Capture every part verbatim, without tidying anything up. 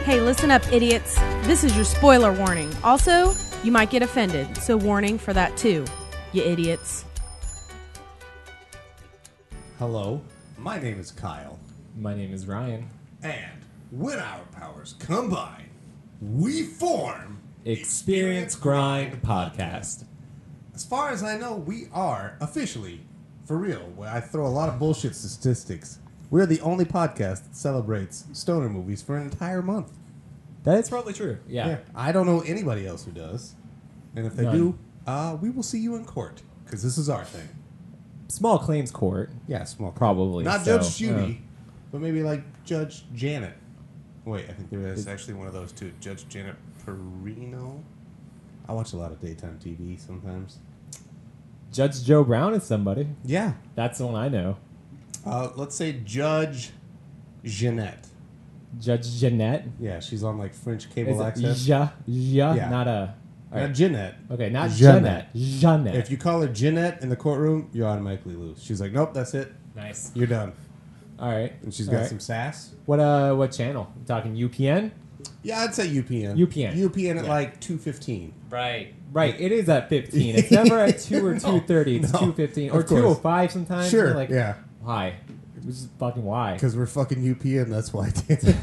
Hey, listen up, idiots. This is your spoiler warning. Also, you might get offended, so warning for that too, you idiots. Hello, my name is Kyle. My name is Ryan. And when our powers combine, we form Experience Grind Podcast. As far as I know, we are officially, for real, I throw a lot of bullshit statistics. We're the only podcast that celebrates stoner movies for an entire month. That is probably true. Yeah. Yeah, I don't know anybody else who does. And if they None. do, uh, we will see you in court, because this is our thing. Small claims court. Yeah, small. Probably. Not so, Judge Judy, yeah. but maybe like Judge Janet. Wait, I think there is actually one of those too. Judge Janet Perino. I watch a lot of daytime T V sometimes. Judge Joe Brown is somebody. Yeah. That's the one I know. Uh, let's say Judge Jeanette. Judge Jeanette. Yeah, she's on like French Is cable it access. Ja, ja, Yeah. not a. all Not right. Jeanette. Okay, not Jeanette. Jeanette. Jeanette. If you call her Jeanette in the courtroom, you automatically lose. She's like, nope, that's it. Nice. You're done. All right. And she's All got right. some sass. What uh? What channel? You talking U P N? Yeah, I'd say U P N. U P N. U P N at Yeah. like two fifteen. Right. Right. It is at fifteen. It's never at two or No, two thirty. It's no, two fifteen of or course. two oh five sometimes. Sure, You're like, yeah. Why? Which is fucking why. Because we're fucking U P N, that's why.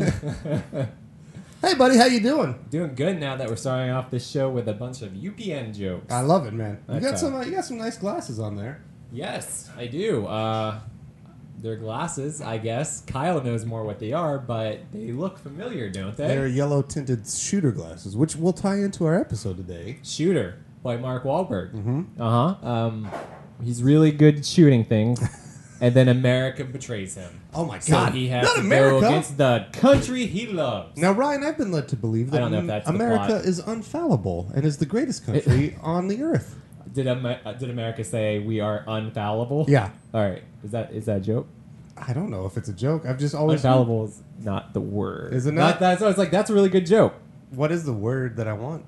Hey, buddy, how you doing? Doing good now that we're starting off this show with a bunch of U P N jokes. I love it, man. You That's got uh, some. Uh, you got some nice glasses on there. Yes, I do. Uh, they're glasses, I guess. Kyle knows more what they are, but they look familiar, don't they? They're yellow tinted shooter glasses, which will tie into our episode today. Shooter by Mark Wahlberg. Mm-hmm. Uh huh. Um, he's really good at shooting things, and then America betrays him. Oh my So God! he has Not to America. go against the country he loves. Now, Ryan, I've been led to believe that I don't know if that's the America plot. is unfallible and is the greatest country on the earth. Did Amer- uh, did America say we are unfallible? Yeah. All right. Is that is that a joke? I don't know if it's a joke. I've just always. Unfallible is not the word. Is it That- not? that's I was like, that's a really good joke. What is the word that I want?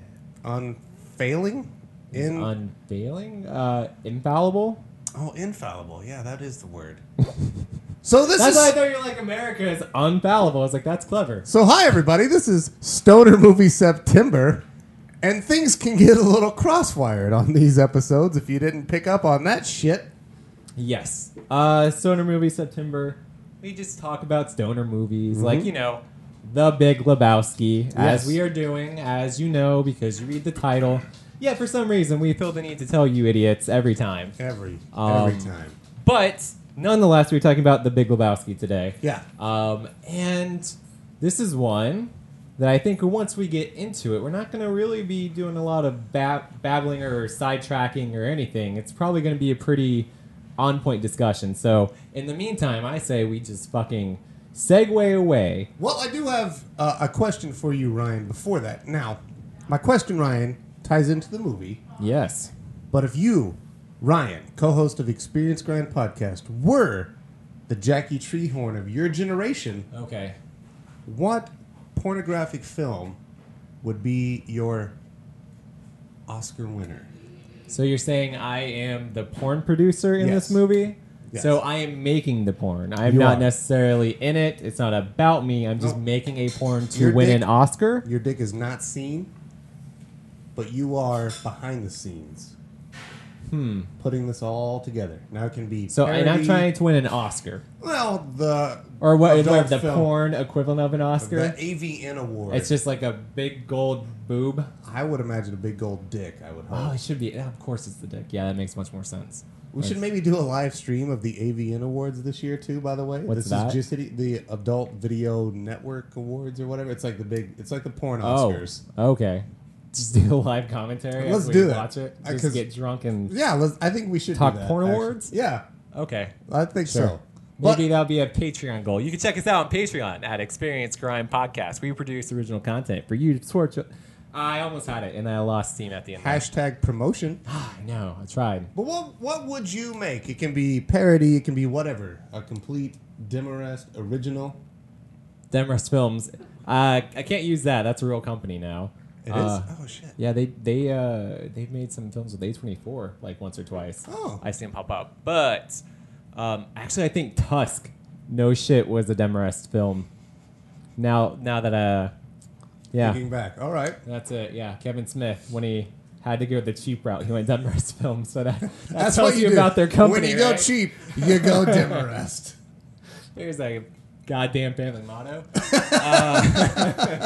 Unfailing? Is In unfailing? Uh, infallible? oh, infallible. Yeah, that is the word. So this That's is. why I thought you're like, America is unfallible. I was like, that's clever. So hi everybody. This is Stoner Movie September, and things can get a little crosswired on these episodes if you didn't pick up on that shit. Yes. Uh, Stoner Movie September. We just talk about stoner movies. Like, you know, The Big Lebowski, Yes. as we are doing, as you know, because you read the title. Yeah, for some reason, we feel the need to tell you idiots every time. Every Um, every time. But nonetheless, we're talking about The Big Lebowski today. Yeah. Um, and this is one that I think once we get into it, we're not going to really be doing a lot of bab- babbling or sidetracking or anything. It's probably going to be a pretty on-point discussion. So in the meantime, I say we just fucking segue away. Well, I do have uh, a question for you, Ryan. Before that, now, my question, Ryan, ties into the movie. Yes. But if you, Ryan, co-host of Experience Grind Podcast, were the Jackie Treehorn of your generation, Okay. what pornographic film would be your Oscar winner? So you're saying I am the porn producer in Yes. this movie? Yes. So I am making the porn. I'm You not are. necessarily in it. It's not about me. I'm just No. making a porn to Your win dick- an Oscar. Your dick is not seen, but you are behind the scenes. Hmm. Putting this all together. Now it can be So and I'm parody- trying to win an Oscar. Well, the Or what? adult What the film. porn equivalent of an Oscar? The A V N award. It's just like a big gold boob. I would imagine a big gold dick. I would hope. Oh, it should be. Yeah, of course, it's the dick. Yeah, that makes much more sense. we should That's- maybe do a live stream of the A V N awards this year too. By the way, What's this that? is just the, the Adult Video Network Awards or whatever. It's like the big. It's like the porn Oh, Oscars. okay. Just do a live commentary. Let's after do we that. Watch it. Uh, Just 'cause- get drunk and Yeah, let's, I think we should Talk do that, porn actually. awards? Yeah, okay. I think Sure. so. But Maybe that'll be a Patreon goal. You can check us out on Patreon at Experience Grind Podcast. We produce original content for you to torch. I almost had it, and I lost steam at the end. hashtag promotion. I know. I tried. But what what would you make? It can be parody. It can be whatever. A complete Demarest original. Demarest Films. Uh, I can't use that. That's a real company now. It is. Uh, Oh shit. Yeah, they they uh they've made some films with A twenty-four like once or twice. Oh. I see them pop up. But um, actually, I think Tusk, no shit, was a Demarest film. Now, now that uh, yeah, Thinking back. All right. that's it. Yeah, Kevin Smith when he had to go the cheap route, he went Demarest Films. So that, that That's tells what you do. about their company. When you go right? cheap, you go Demarest. There's a goddamn family motto. Uh,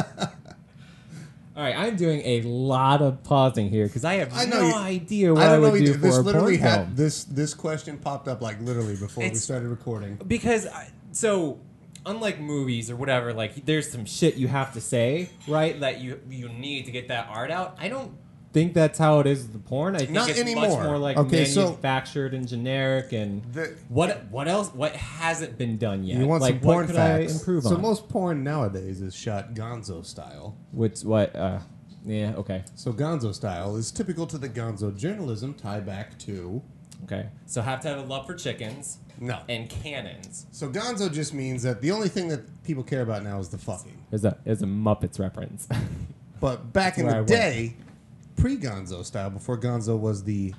all right, I'm doing a lot of pausing here because I have I know no you- idea what I I, don't know would do either. This for a literally porn had film. this this question popped up like literally before we It's- started recording. Because I, so unlike movies or whatever, like there's some shit you have to say, right? That you you need to get that art out. I don't think that's how it is with the porn. I think Not it's anymore. much more like Okay, so- manufactured and generic. And The- what what else? What hasn't been done yet? You want like some porn what could facts? I improve so on? most porn nowadays is shot Gonzo style. Which what? Uh, yeah. Okay. So Gonzo style is typical to the Gonzo journalism tie back to Okay. So have to have a love for chickens no. and cannons. So Gonzo just means that the only thing that people care about now is the fucking. Is a is a Muppets reference. But back in where the I went. day, pre-Gonzo style, before Gonzo was the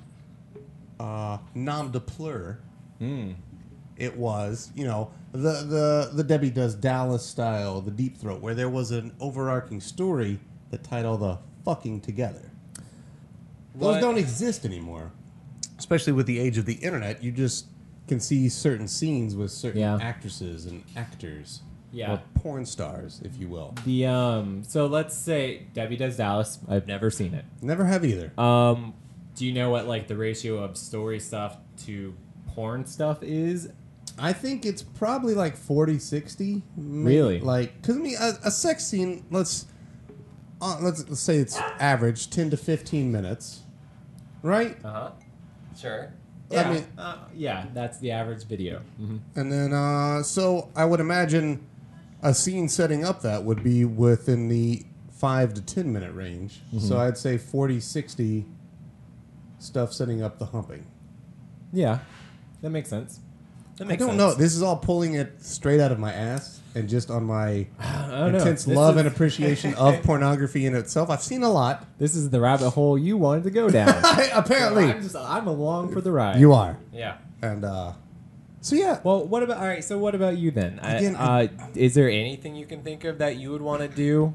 uh, nom de pleur, Hmm. it was, you know, the, the, the Debbie Does Dallas style, the Deep Throat, where there was an overarching story that tied all the fucking together. Those What- don't exist anymore. Especially with the age of the internet, you just can see certain scenes with certain Yeah. actresses and actors. Yeah. Or porn stars, if you will. The um. So let's say Debbie Does Dallas. I've never seen it. Never have either. Um. Do you know what like the ratio of story stuff to porn stuff is? I think it's probably like forty sixty. Maybe. Really? Like, because I mean, a, a sex scene, let's, uh, let's let's say it's average ten to fifteen minutes, right? Uh huh. Sure. I Yeah. mean- uh, yeah. That's the average video. Mm-hmm. And then, uh, so I would imagine a scene setting up that would be within the five to ten minute range. Mm-hmm. So I'd say forty sixty stuff setting up the humping. Yeah. That makes sense. That I makes don't sense. know. This is all pulling it straight out of my ass and just on my I don't know. intense This love is- and appreciation of pornography in itself. I've seen a lot. This is the rabbit hole you wanted to go down. Apparently, So I'm just I'm along for the ride. you are. Yeah. And uh, so yeah, Well, what about all right? So what about you then? I- Again, uh, is there anything you can think of that you would want to do?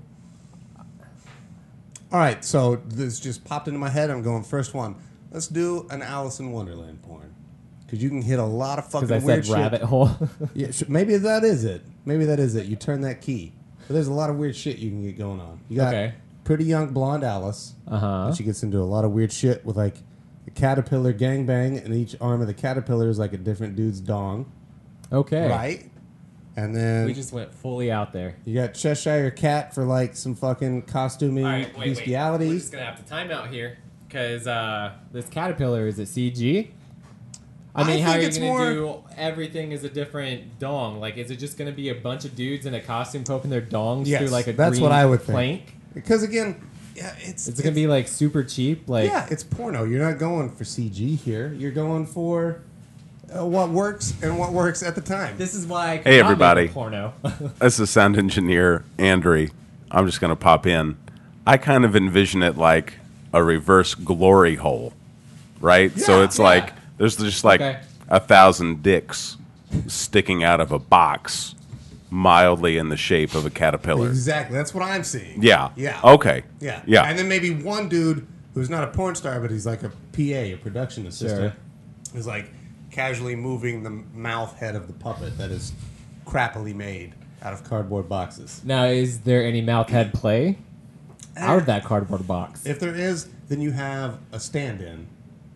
all right. So this just popped into my head. I'm going first one. Let's do an Alice in Wonderland porn because you can hit a lot of fucking Because I weird said rabbit shit. hole. Yeah, sh- maybe that is it. Maybe that is it. You turn that key. But there's a lot of weird shit you can get going on. You got Okay. pretty young blonde Alice. Uh huh. And she gets into a lot of weird shit with like a caterpillar gangbang, and each arm of the caterpillar is like a different dude's dong. Okay. Right? And then We just went fully out there. you got Cheshire Cat for like some fucking costuming All right, wait, wait. bestiality. We're just gonna have to time out here because uh, this caterpillar is it C G? I I mean, how think are you it's gonna more- do everything is a different dong? Like, is it just gonna be a bunch of dudes in a costume poking their dongs Yes, through like a that's green what I would think. plank? Because again, yeah, it's Is it gonna be like super cheap? Like, yeah, it's porno. You're not going for C G here. You're going for uh, what works and what works at the time. this is why. I Hey, cannot make a everybody. porno. This is sound engineer Andre. I'm just going to pop in. I kind of envision it like a reverse glory hole, right? so Yeah, it's yeah. like there's just like Okay. a thousand dicks sticking out of a box, mildly in the shape of a caterpillar. Exactly. That's what I'm seeing. Yeah. Yeah. Okay. Yeah. Yeah. And then maybe one dude who's not a porn star, but he's like a P A, a production assistant, is like casually moving the mouth head of the puppet that is crappily made out of cardboard boxes. Now, is there any mouth head play out of that cardboard box? If there is, then you have a stand-in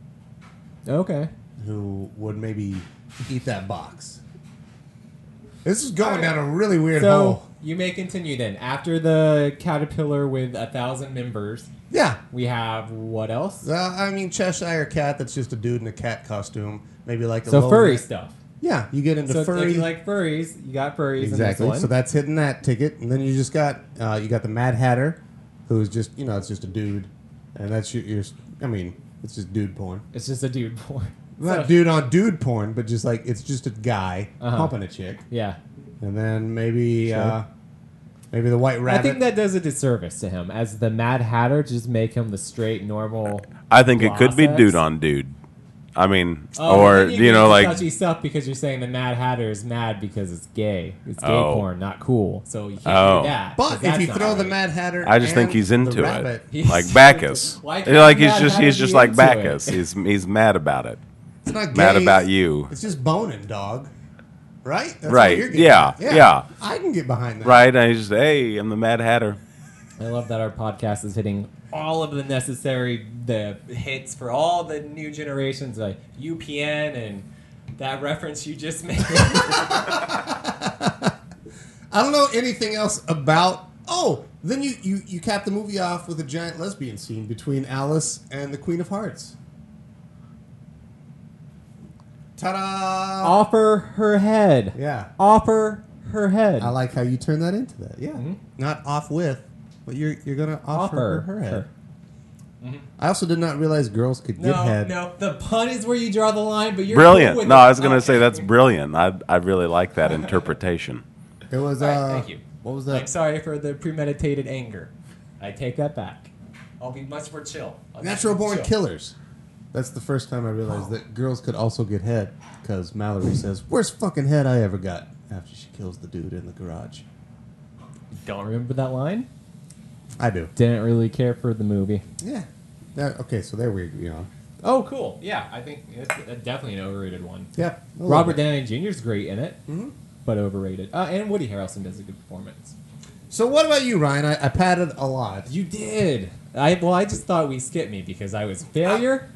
Okay. who would maybe eat that box. This is going Alright. down a really weird So hole. you may continue then. After the caterpillar with a thousand members, Yeah. we have what else? Uh, I mean, Cheshire Cat, that's just a dude in a cat costume. Maybe like a So low- furry stuff. Yeah, you get into So furry. if you like furries, you got furries Exactly. in this So one. that's hitting that ticket, and then you just got uh, you got the Mad Hatter, who's just you know it's just a dude, and that's your, your I mean it's just dude porn. It's just a dude porn. Not So- dude on dude porn, but just like it's just a guy Uh-huh. pumping a chick, Yeah. and then maybe Sure. uh, maybe the White Rabbit. I think that does a disservice to him. As the Mad Hatter, just make him the straight, normal. I think it could be Process? dude on dude. I mean, Oh, or then you, get know, into like touchy stuff because you're saying the Mad Hatter is mad because it's gay. It's gay Oh. porn, not cool. So you can't Oh. do that. 'cause But if that's you not throw the right. Mad Hatter, I just think and he's the into rabbit, it, He's like Bacchus. Why You can't know, like Mad he's just Hatter he's be just like into Bacchus. it? He's he's mad about it. It's not Mad gay. about you. It's just boning, dog. Right? That's Right. what you're getting Yeah. at. Yeah. I can get behind that. Right? And he's just, hey, I'm the Mad Hatter. I love that our podcast is hitting all of the necessary the hits for all the new generations, like U P N and that reference you just made. I don't know anything else about. Oh, then you, you, you cap the movie off with a giant lesbian scene between Alice and the Queen of Hearts. Ta-da! Offer her head. Yeah. Offer her head. I like how you turn that into that. Yeah. Mhm. Not off with, but you're you're gonna offer, Offer her, her head. her. I also did not realize girls could get No, head. no. The pun is where you draw the line, but you're Brilliant. cool with No, it. I was going to Okay. say that's brilliant. I I really like that interpretation. It was. Uh, All right, thank you. What was I'm that? sorry for the premeditated anger. I take that back. I'll be much more chill. I'll be Natural born chill. killers. That's the first time I realized that girls could also get head because Mallory says, "Worst fucking head I ever got." After she kills the dude in the garage. Don't remember that line? I do. Didn't really care for the movie. Yeah. That, okay, so there we agree on. Oh, cool. Yeah, I think it's definitely an overrated one. Yeah. a little Robert bit. Downey Junior is great in it, Mhm. but overrated. Uh, and Woody Harrelson does a good performance. So what about you, Ryan? I, I patted a lot. You did. I well, I just thought we skipped me because I was a failure.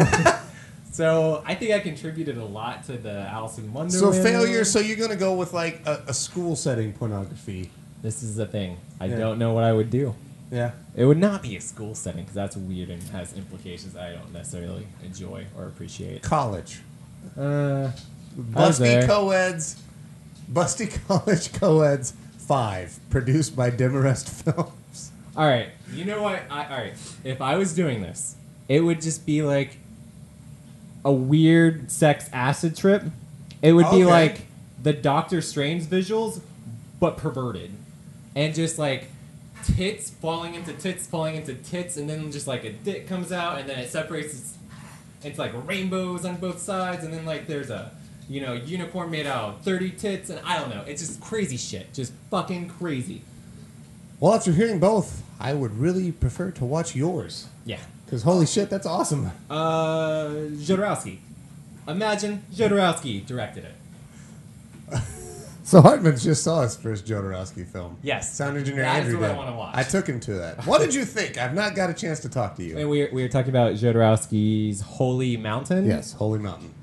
So I think I contributed a lot to the Alice in Wonderland. So failure. So you're gonna go with like a, a school setting pornography. This is the thing. I Yeah. don't know what I would do. Yeah. It would not be a school setting because that's weird and has implications I don't necessarily enjoy or appreciate. College. Uh, I was Busty there. Coeds. Busty College Coeds five. Produced by Demarest Films. All right, you know what? I, all right, if I was doing this, it would just be like a weird sex acid trip. It would be Okay. like the Doctor Strange visuals, but perverted, and just like tits falling into tits, falling into tits, and then just like a dick comes out, and then it separates. It's, it's like rainbows on both sides, and then like there's a you know unicorn made out of thirty tits, and I don't know. It's just crazy shit, just fucking crazy. Well, after hearing both, I would really prefer to watch yours. Yeah. Because holy shit, that's awesome. Uh, Jodorowsky. Imagine Jodorowsky directed it. So Hartman just saw his first Jodorowsky film. Yes. Sound engineer That's Andrew what I did. wanna watch. I took him to that. What did you think? I've not got a chance to talk to you. And we we were talking about Jodorowsky's Holy Mountain. Yes, Holy Mountain.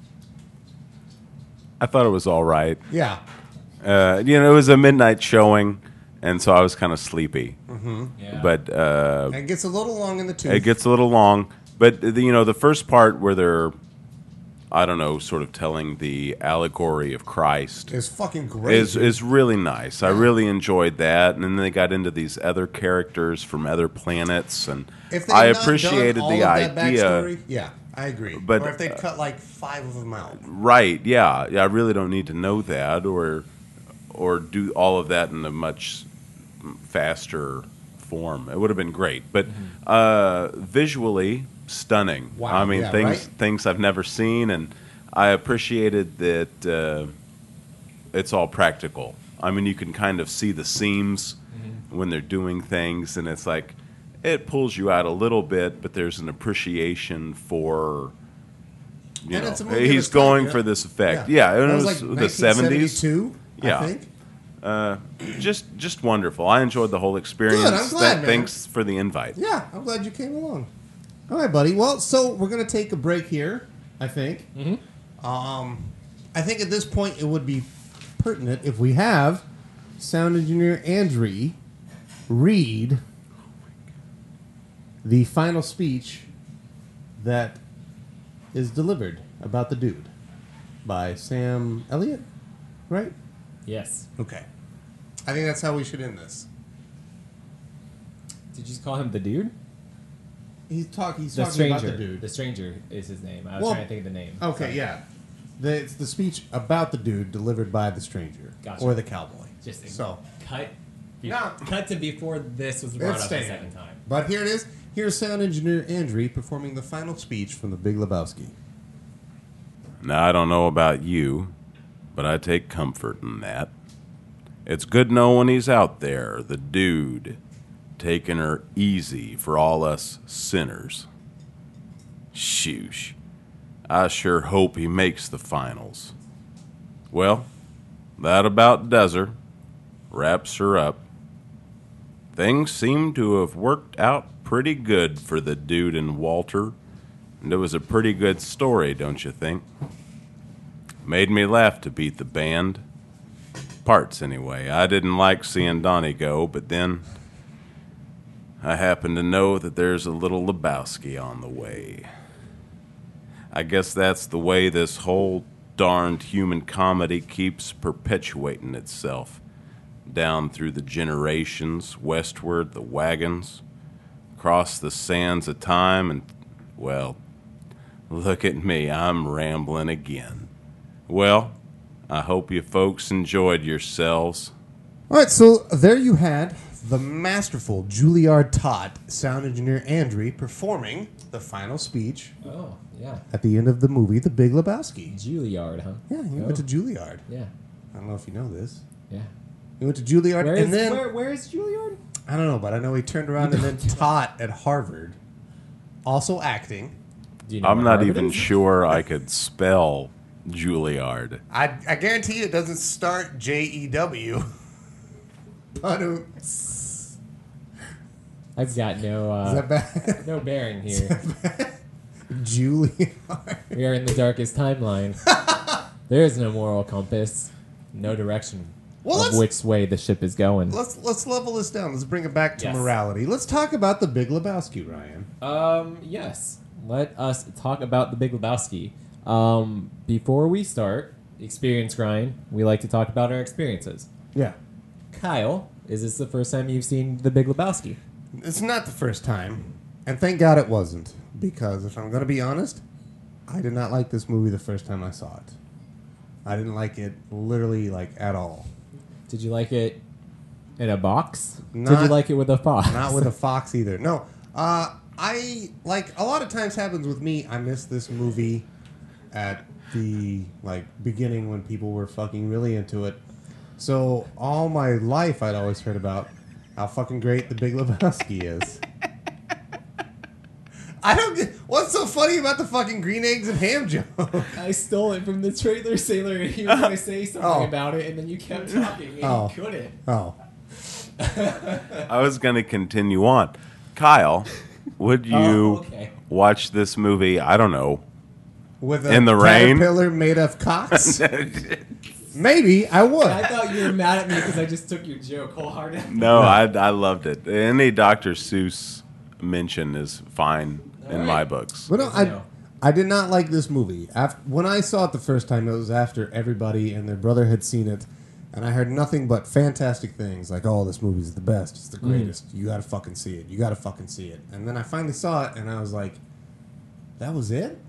I thought it was all right. Yeah. Uh, you know, it was a midnight showing, and so I was kind of sleepy. Yeah. But uh, And it gets a little long in the tooth. it gets a little long. But the, you know, the first part where they're, I don't know, sort of telling the allegory of Christ It's fucking great. is is really nice. I really enjoyed that, and then they got into these other characters from other planets, and if they'd I not done appreciated all the of that idea. backstory, yeah, I agree. But, or if they'd uh, cut like five of them out. Right? Yeah, yeah. I really don't need to know that, or or do all of that in a much faster form. It would have been great, but uh, visually stunning. Wow, I mean, yeah, things right? things I've never seen, and I appreciated that uh, it's all practical. I mean, you can kind of see the seams when they're doing things, and it's like it pulls you out a little bit, but there's an appreciation for. You And know, it's a movie of he's its time, going yeah. for this effect. Yeah, and That it was was, like the seventies. nineteen seventy-two, Yeah. I think. Uh, just just wonderful. I enjoyed the whole experience. Good, I'm glad, Th- man. Thanks for the invite. Yeah, I'm glad you came along. All right, buddy. Well, so we're gonna take a break here. I think. Mm-hmm. Um, I think at this point it would be pertinent if we have sound engineer Andrew read the final speech that is delivered about the dude by Sam Elliott, right? Yes. Okay. I think that's how we should end this. Did you just call him the dude? He's talk. He's The talking stranger. about the dude. The stranger is his name. I was Well, trying to think of the name. Okay, Sorry. yeah. The, it's the speech about the dude delivered by the stranger Gotcha. or the cowboy. Just so. cut. Be- No. Cut to before this was brought It's up a staying. second time. But here it is. Here's sound engineer Andrew performing the final speech from The Big Lebowski. Now, I don't know about you, but I take comfort in that. It's good knowing he's out there, the dude, taking her easy for all us sinners. Shoosh. I sure hope he makes the finals. Well, that about does her. Wraps her up. Things seem to have worked out pretty good for the dude and Walter. And it was a pretty good story, don't you think? Made me laugh to beat the band. Parts, anyway. I didn't like seeing Donnie go, but then I happen to know that there's a little Lebowski on the way. I guess that's the way this whole darned human comedy keeps perpetuating itself. Down through the generations, westward the wagons, across the sands of time, and, well, look at me, I'm rambling again. Well, I hope you folks enjoyed yourselves. All right, so there you had the masterful Juilliard Todd, sound engineer Andrew, performing the final speech Oh, yeah. at the end of the movie, The Big Lebowski. Juilliard, huh? Yeah, he Oh. went to Juilliard. Yeah. I don't know if you know this. Yeah. He went to Juilliard, Where and is, then where, where is Juilliard? I don't know, but I know he turned around and then taught at Harvard, also acting. Do you know I'm where not Harvard even is? sure I could spell Juilliard. I, I guarantee you it doesn't start J E W. But uh, I've got no is uh, that bad? no bearing here. Juilliard. We are in the darkest timeline. There is no moral compass, no direction Well, of let's- which way the ship is going. Let's let's level this down. Let's bring it back to Yes. morality. Let's talk about The Big Lebowski, Ryan. Um, yes. Let us talk about the Big Lebowski. Um, before we start, experience grind, we like to talk about our experiences. Yeah. Kyle, is this the first time you've seen the Big Lebowski? It's not the first time, and thank God it wasn't, because if I'm going to be honest, I did not like this movie the first time I saw it. I didn't like it literally, like, at all. Did you like it in a box? Did Not- you like it with a fox? Not with a fox either. No. Uh, I, like, a lot of times happens with me, I missed this movie at the, like, beginning when people were fucking really into it. So all my life I'd always heard about how fucking great The Big Lebowski is. I don't get... What's so funny about the fucking green eggs and ham joke? I stole it from the trailer sailor, and he was going to say something Oh. about it, and then you kept talking, and Oh. you couldn't. Oh. I was going to continue on. Kyle, would you Oh, okay. watch this movie, I don't know, With a In the rain? caterpillar made of cocks? Maybe I would. I thought you were mad at me because I just took your joke wholeheartedly. No, I, I loved it. Any Doctor Seuss mention is fine in All my right. books. But no, Good to I, know. I did not like this movie. After, when I saw it the first time, it was after everybody and their brother had seen it, and I heard nothing but fantastic things, like, oh, this movie's the best, it's the greatest, you gotta fucking see it, you gotta fucking see it. And then I finally saw it, and I was like, that was it?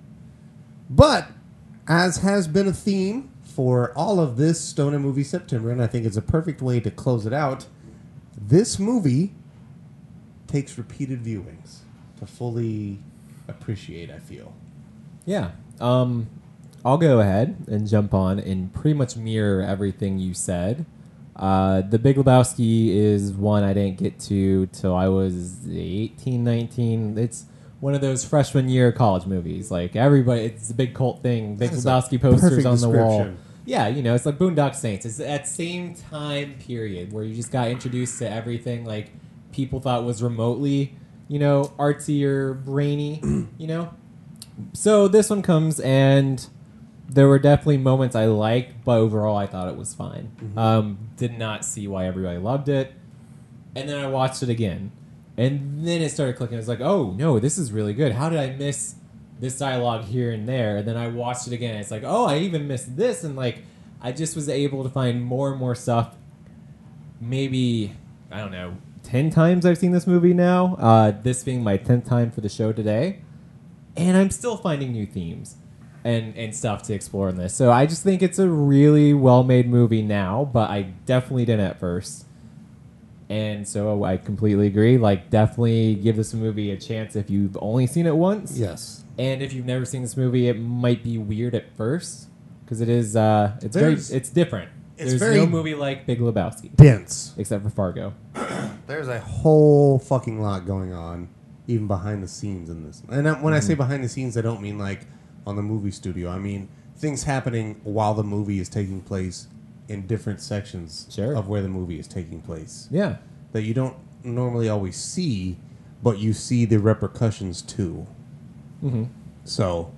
But, as has been a theme for all of this Stoner Movie September, and I think it's a perfect way to close it out, this movie takes repeated viewings to fully appreciate, I feel. Yeah. Um, I'll go ahead and jump on and pretty much mirror everything you said. Uh, the Big Lebowski is one I didn't get to till I was eighteen, nineteen. It's one of those freshman year college movies. Like, everybody, it's a big cult thing. Big That is a Lebowski posters perfect on the wall. description. Yeah, you know, it's like Boondock Saints. It's that same time period where you just got introduced to everything like people thought was remotely, you know, artsy or brainy, you know? So this one comes, and there were definitely moments I liked, but overall I thought it was fine. Um, did not see why everybody loved it. And then I watched it again. And then it started clicking. I was like, oh, no, this is really good. How did I miss this dialogue here and there? And then I watched it again. And it's like, oh, I even missed this. And, like, I just was able to find more and more stuff. Maybe, I don't know, ten times I've seen this movie now. Uh, this being my tenth time for the show today. And I'm still finding new themes and, and stuff to explore in this. So I just think it's a really well-made movie now, but I definitely didn't at first. And so I completely agree. Like, definitely give this movie a chance if you've only seen it once. Yes. And if you've never seen this movie, it might be weird at first because it is. Uh, it's There's- very. It's different. it's There's very- no movie like Big Lebowski Dense. except for Fargo. There's a whole fucking lot going on, even behind the scenes in this. And when I say behind the scenes, I don't mean like on the movie studio. I mean things happening while the movie is taking place in different sections Sure. of where the movie is taking place Yeah. that you don't normally always see, but you see the repercussions too. Mm-hmm. So,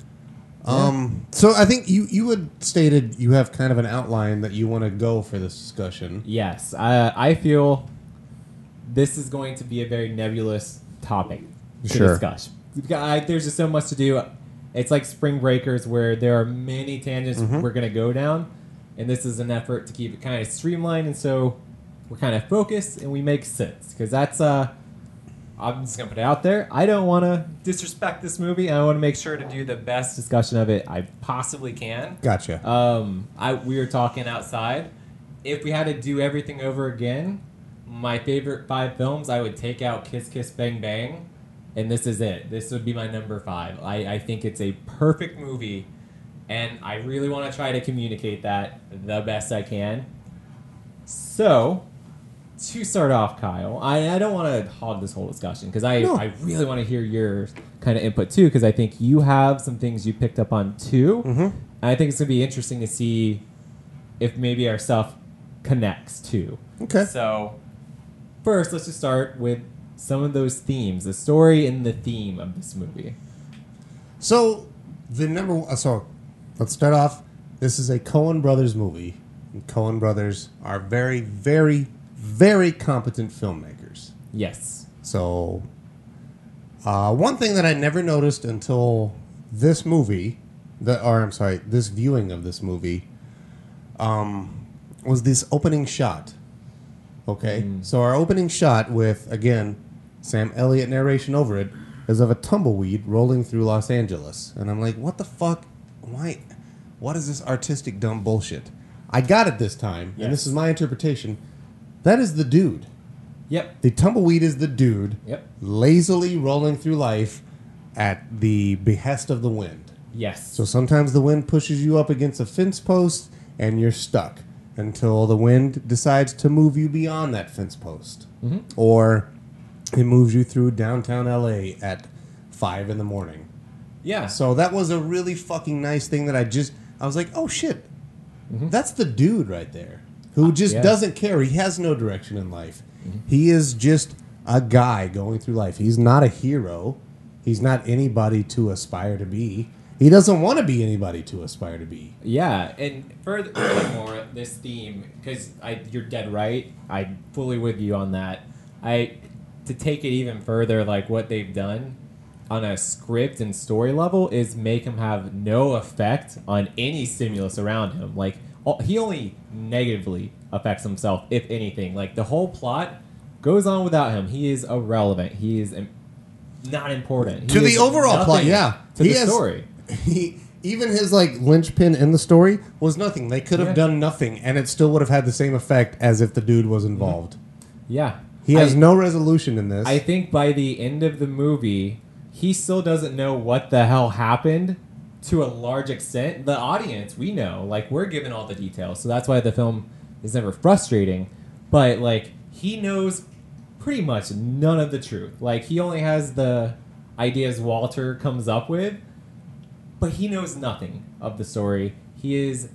um, so I think you you had stated you have kind of an outline that you want to go for this discussion. Yes, I, I feel this is going to be a very nebulous topic to Sure. discuss. I, there's just so much to do. It's like Spring Breakers, where there are many tangents we're going to go down, and this is an effort to keep it kind of streamlined, and so we're kind of focused and we make sense. Because that's, uh, I'm just going to put it out there. I don't want to disrespect this movie, and I want to make sure to do the best discussion of it I possibly can. Gotcha. Um, I we were talking outside. If we had to do everything over again, my favorite five films, I would take out Kiss Kiss Bang Bang, and this is it. This would be my number five. I, I think it's a perfect movie, and I really want to try to communicate that the best I can. So, to start off, Kyle, I, I don't want to hog this whole discussion because I, No. I really want to hear your kind of input too, because I think you have some things you picked up on too. Mm-hmm. And I think it's going to be interesting to see if maybe our stuff connects too. Okay. So, first, let's just start with some of those themes, the story and the theme of this movie. So the number one, so let's start off. This is a Coen Brothers movie. And Coen Brothers are very, very, very competent filmmakers. Yes. So uh, one thing that I never noticed until this movie, the, or I'm sorry, this viewing of this movie, um, was this opening shot. Okay, so our opening shot with, again, Sam Elliott narration over it is of a tumbleweed rolling through Los Angeles. And I'm like, what the fuck? Why? What is this artistic dumb bullshit? I got it this time, and this Yes. is my interpretation. That is the dude. Yep. The tumbleweed is the dude Yep. lazily rolling through life at the behest of the wind. Yes. So sometimes the wind pushes you up against a fence post and you're stuck until the wind decides to move you beyond that fence post. Mm-hmm. Or it moves you through downtown L A at five in the morning. yeah. So that was a really fucking nice thing that I just, I was like, oh shit, Mm-hmm. that's the dude right there who just yeah. doesn't care. He has no direction in life. He is just a guy going through life. He's not a hero. He's not anybody to aspire to be. He doesn't want to be anybody to aspire to be. Yeah, and further, furthermore, this theme, because I, you're dead right. I'm fully with you on that. I to take it even further, like what they've done on a script and story level is make him have no effect on any stimulus around him. Like all, he only negatively affects himself, if anything. Like the whole plot goes on without him. He is irrelevant. He is im- not important. He To the is overall plot, nothing yeah. To He the has- story. He, even his like linchpin in the story was nothing. They could have Yeah. done nothing, and it still would have had the same effect as if the dude was involved. Yeah. He has I- no resolution in this. I think by the end of the movie, he still doesn't know what the hell happened to a large extent. The audience, we know. Like, we're given all the details. So that's why the film is never frustrating. But, like, he knows pretty much none of the truth. Like, he only has the ideas Walter comes up with, but he knows nothing of the story. He is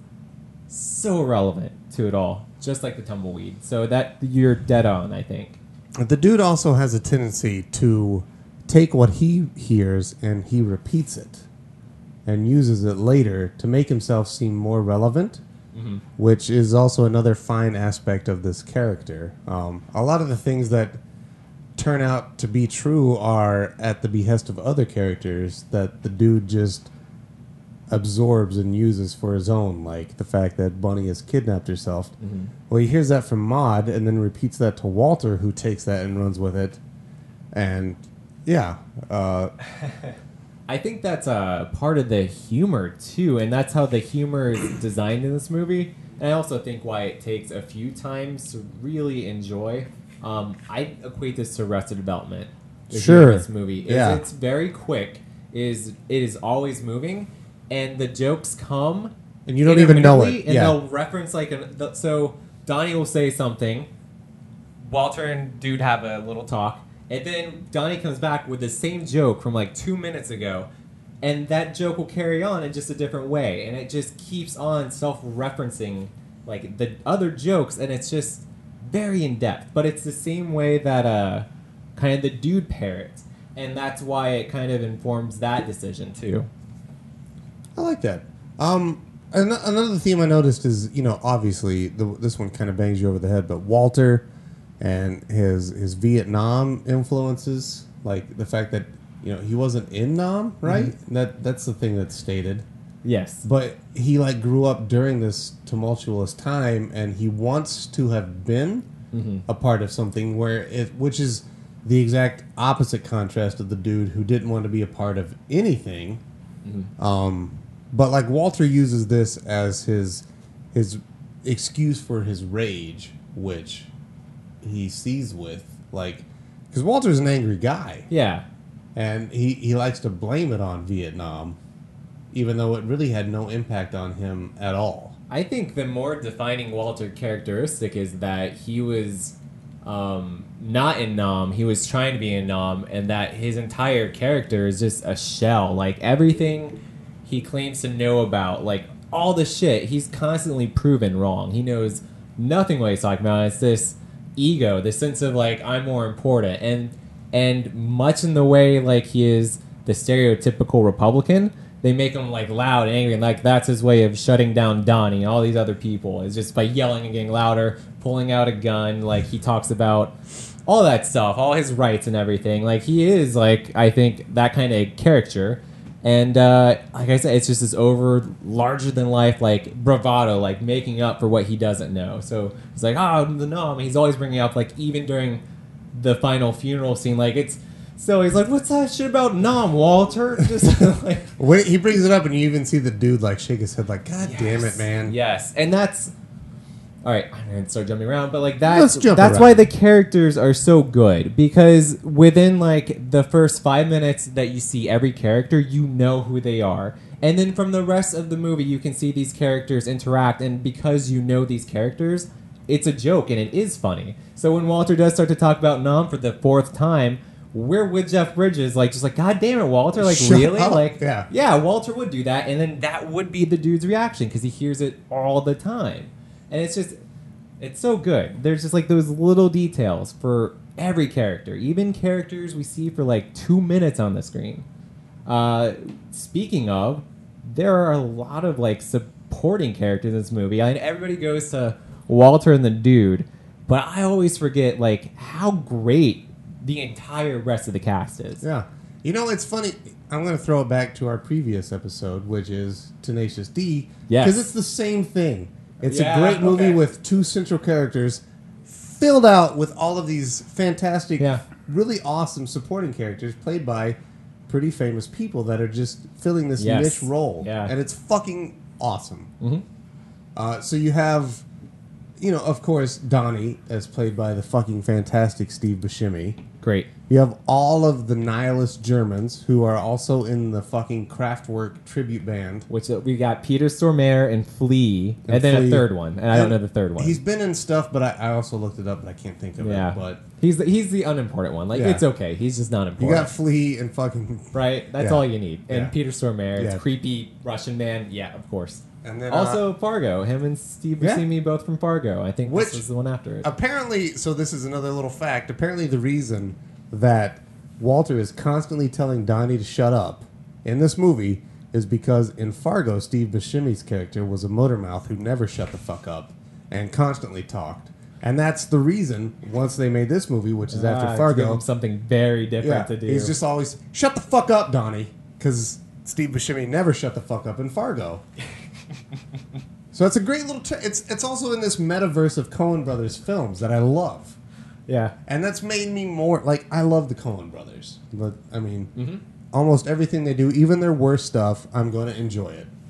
so irrelevant to it all, just like the tumbleweed. So that you're dead on, I think. The dude also has a tendency to take what he hears and he repeats it and uses it later to make himself seem more relevant, Mm-hmm. which is also another fine aspect of this character. Um, a lot of the things that turn out to be true are at the behest of other characters that the dude just absorbs and uses for his own, like the fact that Bunny has kidnapped herself. Mm-hmm. Well, he hears that from Maud and then repeats that to Walter, who takes that and runs with it. And yeah, uh, I think that's a part of the humor too, and that's how the humor is designed in this movie. And I also think why it takes a few times to really enjoy Um, I equate this to Arrested Development. The Sure. humor in This movie. Is Yeah. It's very quick. Is It is always moving, and the jokes come. And you don't even know intermittently, it. And Yeah. they'll reference like an, the, so Donnie will say something. Walter and Dude have a little talk, and then Donnie comes back with the same joke from like two minutes ago, and that joke will carry on in just a different way, and it just keeps on self-referencing like the other jokes, and it's just very in depth. But it's the same way that uh, kind of the Dude parrots, and that's why it kind of informs that decision too. I like that. Um, an- another theme I noticed is, you know, obviously the, this one kind of bangs you over the head, but Walter and his his Vietnam influences, like the fact that, you know, he wasn't in Nam, right? Mm-hmm. That that's the thing that's stated. Yes. But he like grew up during this tumultuous time, and he wants to have been Mm-hmm. a part of something where it, which is the exact opposite contrast of the dude who didn't want to be a part of anything. Mm-hmm. Um, but like Walter uses this as his his excuse for his rage, which he sees with like because Walter's an angry guy, Yeah. and he he likes to blame it on Vietnam, even though it really had no impact on him at all. I think the more defining Walter characteristic is that he was um, not in Nam. He was trying to be in Nam, and that his entire character is just a shell. Like everything he claims to know about, like all the shit, he's constantly proven wrong. He knows nothing what he's talking about. It's this ego, this sense of like I'm more important, and and much in the way like he is the stereotypical Republican. They make him like loud and angry, and like that's his way of shutting down Donnie and all these other people. Is just by yelling and getting louder, pulling out a gun. Like he talks about all that stuff, all his rights and everything. Like he is like I think that kind of caricature. And uh, like I said, it's just this over larger than life like bravado, like making up for what he doesn't know. So it's like oh the Nom. He's always bringing up like even during the final funeral scene, like it's. So he's like, "What's that shit about Nam, Walter?" Just like, When he brings it up, and you even see the dude like shake his head, like, "God yes, damn it, man!" Yes, and that's all right. I'm gonna start jumping around, but like Let's that's jump that's around. why the characters are so good because within like the first five minutes that you see every character, you know who they are, and then from the rest of the movie, you can see these characters interact, and because you know these characters, it's a joke and it is funny. So when Walter does start to talk about Nam for the fourth time. We're with Jeff Bridges, like just like God damn it, Walter, like Shut really, up. like Yeah. yeah, Walter would do that, and then that would be the dude's reaction because he hears it all the time, and it's just it's so good. There's just like those little details for every character, even characters we see for like two minutes on the screen. Uh, speaking of, there are a lot of like supporting characters in this movie. I mean, everybody goes to Walter and the dude, but I always forget like how great the entire rest of the cast is. Yeah. You know, it's funny. I'm going to throw it back to our previous episode, which is Tenacious D. Yes. Because it's the same thing. It's Yeah, a great movie okay. with two central characters filled out with all of these fantastic, Yeah. really awesome supporting characters played by pretty famous people that are just filling this Yes. niche role. Yeah. And it's fucking awesome. Mhm. Uh, so you have, you know, of course, Donnie, as played by the fucking fantastic Steve Buscemi. Great. You have all of the nihilist Germans who are also in the fucking Kraftwerk tribute band. Which uh, we got Peter Stormare and Flea, and, And then Flea. a third one, and I don't And know the third one. He's been in stuff, but I, I also looked it up, but I can't think of yeah, it. But he's the, he's the unimportant one. Like Yeah. it's okay, he's just not you important. got Flea and fucking right? That's Yeah. all you need. And Yeah. Peter Stormare, it's Yeah. creepy Russian man. Yeah, of course. and then uh, Also Fargo. Him and Steve Yeah. Buscemi both from Fargo. I think Which- this was the one after it. apparently. So this is another little fact. Apparently, the reason that Walter is constantly telling Donnie to shut up in this movie is because in Fargo, Steve Buscemi's character was a motor mouth who never shut the fuck up and constantly talked. And that's the reason, once they made this movie, which is Ah, after to give Fargo, him something very different yeah, to do. he's just always, shut the fuck up, Donnie. Because Steve Buscemi never shut the fuck up in Fargo. So it's a great little... T- it's, it's also in this metaverse of Coen Brothers films that I love. yeah. And that's made me more... Like, I love the Coen Brothers. But, I mean, Mm-hmm. almost everything they do, even their worst stuff, I'm going to enjoy it.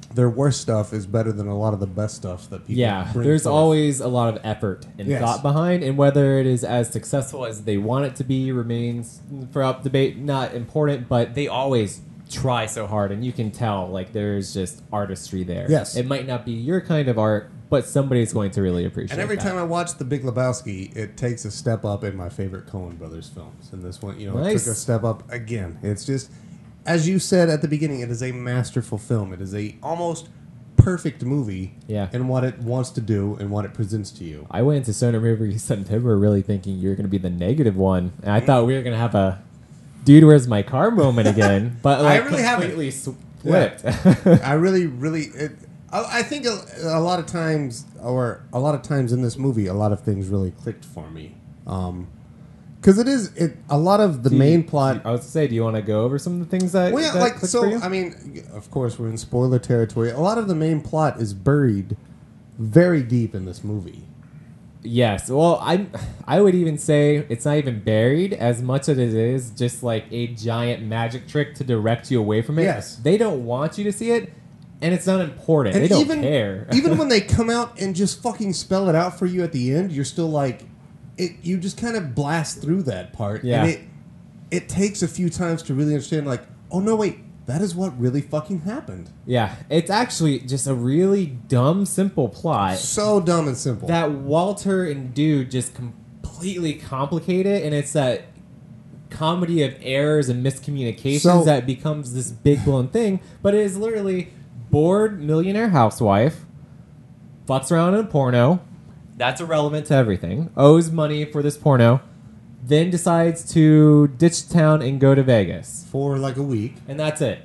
their worst stuff is better than a lot of the best stuff that people Yeah, bring there's forth. always a lot of effort and Yes. thought behind, and whether it is as successful as they want it to be remains for up debate, not important, but they always try so hard, and you can tell, like, there's just artistry there. Yes. It might not be your kind of art, but somebody's going to really appreciate And every that. time I watch The Big Lebowski, it takes a step up in my favorite Coen Brothers films. And this one, you know, Nice. it took a step up again. It's just, as you said at the beginning, it is a masterful film. It is a almost perfect movie Yeah. in what it wants to do and what it presents to you. I went into Stoner Movie September really thinking you were going to be the negative one, and I thought we were going to have a dude, where's my car moment again, but like I really haven't. completely flipped. I really, really, it, I, I think a, a lot of times, or a lot of times in this movie, a lot of things really clicked for me. Um, because it is it a lot of the Do you- main plot. I was to say, do you want to go over some of the things that, Well, yeah, that like clicked so. for you? I mean, of course, we're in spoiler territory. A lot of the main plot is buried very deep in this movie. Yes. Well, I I would even say it's not even buried as much as it is just like a giant magic trick to direct you away from it. Yes. They don't want you to see it, and it's not important. And they don't even care. even when they come out and just fucking spell it out for you at the end, you're still like, it. You just kind of blast through that part, Yeah. and it it takes a few times to really understand. Like, oh no, wait, that is what really fucking happened. Yeah, it's actually just a really dumb, simple plot So dumb and simple. that Walter and Dude just completely complicate it, and it's that comedy of errors and miscommunications So- that becomes this big blown thing. But it is literally bored millionaire housewife fucks around in a porno. That's irrelevant to everything. Owes money for this porno, then decides to ditch town and go to Vegas. for like a week. And that's it.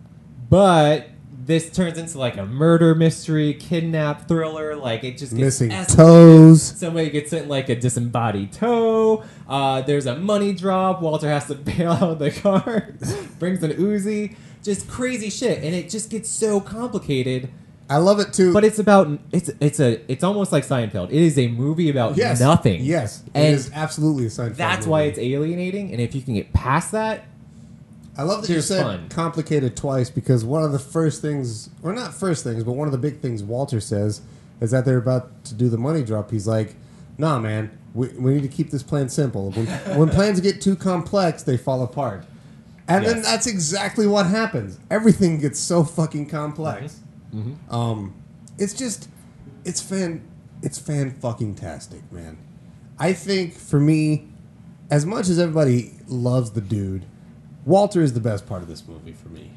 But this turns into like a murder mystery, kidnap thriller. Like it just gets Missing escalated. toes. Somebody gets sent like a disembodied toe. Uh, there's a money drop. Walter has to bail out of the car. Brings an Uzi. Just crazy shit, and it just gets so complicated. I love it too. But it's about it's it's a it's almost like Seinfeld. It is a movie about yes, nothing. Yes, And it is absolutely a Seinfeld that's movie. why it's alienating. And if you can get past that, I love that you Here's said fun. complicated twice because one of the first things, or not first things, but one of the big things Walter says is that they're about to do the money drop. He's like, nah, man, we, we need to keep this plan simple. When, when plans get too complex, they fall apart. And then Yes. that's exactly what happens. Everything gets so fucking complex. Mm-hmm. Um, it's just, it's fan, it's fan fucking tastic, man. I think for me, as much as everybody loves the dude, Walter is the best part of this movie for me.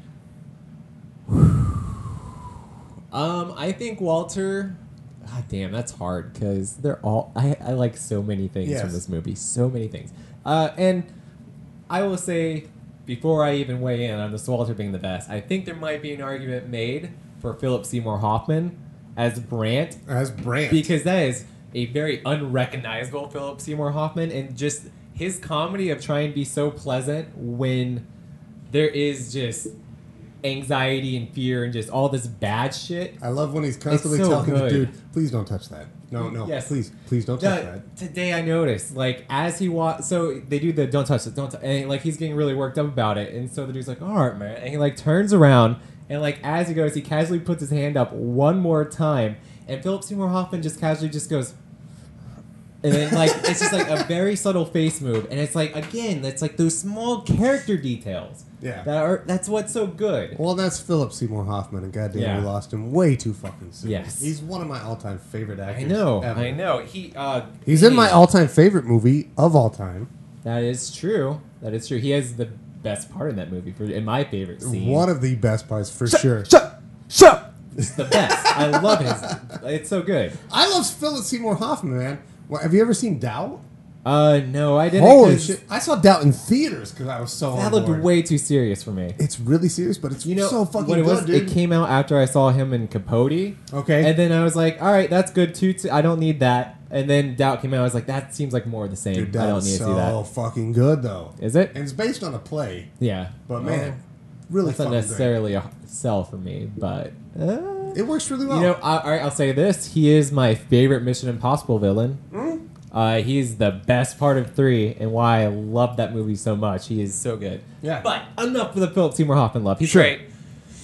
Um, I think Walter. God damn, that's hard because they're all. I, I like so many things Yes. from this movie, so many things. Uh, and I will say, before I even weigh in on this Walter being the best, I think there might be an argument made for Philip Seymour Hoffman as Brant As Brant. because that is a very unrecognizable Philip Seymour Hoffman, and just his comedy of trying to be so pleasant when there is just anxiety and fear and just all this bad shit. I love when he's constantly so telling the good. dude, please don't touch that. No, no, Yes. please, please don't touch Uh, that. today I noticed, like, as he walks, so they do the don't touch it, don't touch, and like he's getting really worked up about it, and so the dude's like, all right, man, and he like turns around, and like as he goes, he casually puts his hand up one more time, and Philip Seymour Hoffman just casually just goes, and then like it's just like a very subtle face move, and it's like again, it's like those small character details. Yeah. That are that's what's so good. Well, that's Philip Seymour Hoffman, and goddamn, Yeah. we lost him way too fucking soon. Yes. He's one of my all-time favorite actors. I know, ever. I know. He uh He's in my he- all-time favorite movie of all time. That is true. That is true. He has the best part in that movie. For in my favorite scene, One of the best parts for sure. Shut, shut. It's the best. I love his. It's so good. I love Philip Seymour Hoffman, man. Well, have you ever seen Doubt? Uh, no, I didn't. Holy 'cause shit! I saw Doubt in theaters because I was so. That on looked board. way too serious for me. It's really serious, but it's You know, so fucking what it good, was? dude. It came out after I saw him in Capote. Okay. And then I was like, all right, that's good too. too. I don't need that. And then Doubt came out. I was like, that seems like more of the same. Dude, I don't Doubt's need to so see that. fucking good though. Is it? And it's based on a play, Yeah. but Oh. man, really That's not fucking necessarily a sell for me, but. Uh, great. It works really well. You know, I, all right, I'll say this: he is my favorite Mission Impossible villain. Hmm? Uh, he's the best part of three, and why I love that movie so much. He is so good. Yeah. But enough for the Philip Seymour Hoffman love. He's Sure. great.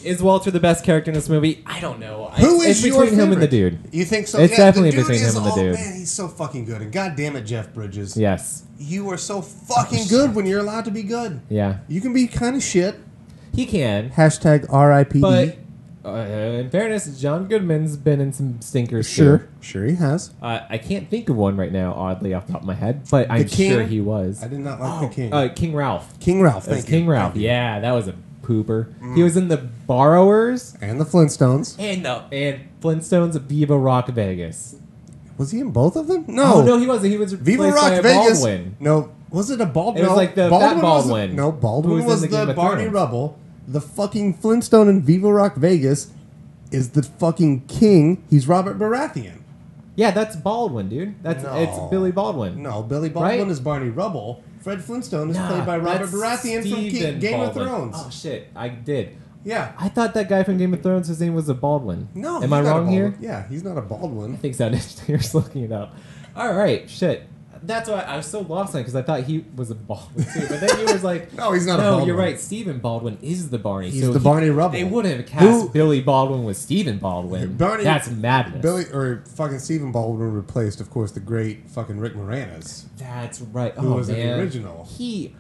Is Walter the best character in this movie? I don't know. Who I, is it's your between him and the favorite? dude. You think so? It's Yeah, definitely the dude between is- him and the oh, dude. Man, he's so fucking good. And god damn it, Jeff Bridges. Yes. You are so fucking good when you're allowed to be good. Yeah. You can be kind of shit. He can. Hashtag R I P D. But uh, in fairness, John Goodman's been in some stinkers Sure. too. Sure he has. Uh, I can't think of one right now, oddly, off the top of my head, but The I'm King? sure he was. I did not like the king. Uh, King Ralph. King Ralph, That was thank you. King Ralph. Thank you. Yeah, that was a pooper. He was in The Borrowers And the Flintstones. and the and Flintstones of Viva Rock Vegas. Was he in both of them? No. Oh, no, he wasn't. He was Viva replaced Rock by a Vegas. Baldwin. No. Was it a Baldwin? It was no, like the Baldwin fat was Baldwin, the- no, Baldwin who was was, in the Game the of Barney Thrones. Rubble. The fucking Flintstone in Viva Rock Vegas is the fucking king. He's Robert Baratheon. Yeah, that's Baldwin, dude. That's No. it's Billy Baldwin. No, Billy Baldwin Right? is Barney Rubble. Fred Flintstone is Nah, played by Robert that's Baratheon from Stephen King, Game Baldwin. of Thrones. Oh shit, I did. Yeah. I thought that guy from Game of Thrones, his name was a Baldwin. No. am he's I not a wrong here? Baldwin. Yeah, he's not a Baldwin. I think so. You're just looking it up. All right, shit. That's why I was so lost on it because I thought he was a Baldwin too. But then he was like, No, he's not a No, Baldwin. you're right. Stephen Baldwin is the Barney. He's so the he- Barney Rubble. They wouldn't have cast Who- Billy Baldwin with Stephen Baldwin. Barney- That's madness. Billy or fucking Stephen Baldwin replaced, of course, the great fucking Rick Moranis. That's right. Who oh was in the man, original. He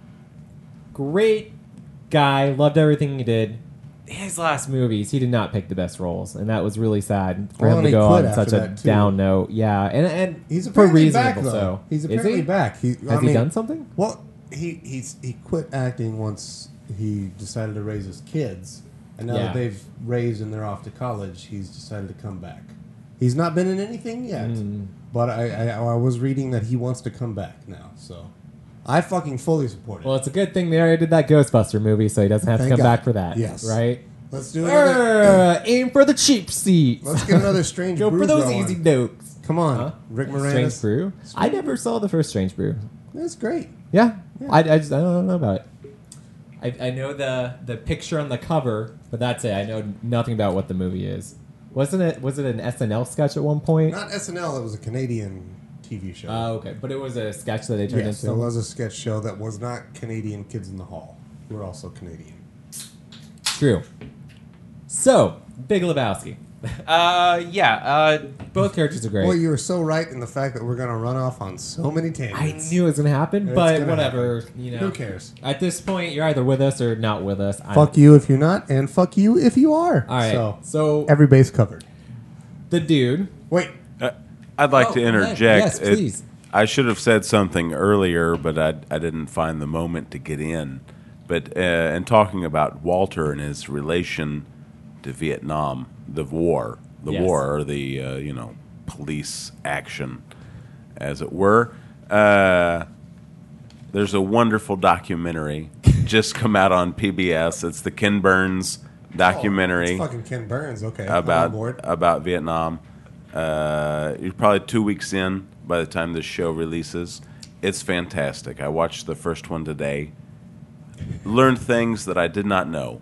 great guy. Loved everything he did. His last movies, he did not pick the best roles, and that was really sad for Well, him and to he go quit on after such a that, too. down note. Yeah, and and He's for apparently reasonable back though. so. He's Is apparently he? back. He, Has I he mean, done something? Well, he he's he quit acting once he decided to raise his kids, and now Yeah. that they've raised and they're off to college, he's decided to come back. He's not been in anything yet, Mm. but I, I I was reading that he wants to come back now. So I fucking fully support it. Well, it's a good thing they already did that Ghostbuster movie, so he doesn't have Thank to come God. back for that. Yes. right. Let's do another. Arr, aim for the cheap seats. Let's get another Strange Go Brew for those going. easy notes. Come on, Huh? Rick Strange Moranis. Brew. I never saw the first Strange Brew. That's great. Yeah, Yeah. I, I just I don't know about it. I, I know the the picture on the cover, but that's it. I know nothing about what the movie is. Wasn't it? Was it an S N L sketch at one point? Not S N L. It was a Canadian T V show. Oh, okay, but it was a sketch that they turned yes, into. it was a sketch show that was not Canadian Kids in the Hall, who are also Canadian. True. So, Big Lebowski. Uh, yeah. Uh, Both characters are great. Boy, you were so right in the fact that we're going to run off on so many I tangents. knew it was gonna happen, It's but gonna whatever. happen. You know, Who cares? At this point, you're either with us or not with us. I'm- Fuck you if you're not, and fuck you if you are. All right. So, So, every base covered. the dude. Wait. Uh, I'd like Oh, to go ahead. interject. Yes, It- please. I should have said something earlier, but I, I didn't find the moment to get in. But uh, in talking about Walter and his relation to Vietnam, the war, the Yes. war, or the uh, you know police action, as it were. Uh, there's a wonderful documentary just come out on P B S. It's the Ken Burns documentary Oh, it's fucking Ken Burns. Okay. I'm on about board. about Vietnam. Uh, you're probably two weeks in by the time this show releases. It's fantastic. I watched the first one today. Learned things that I did not know.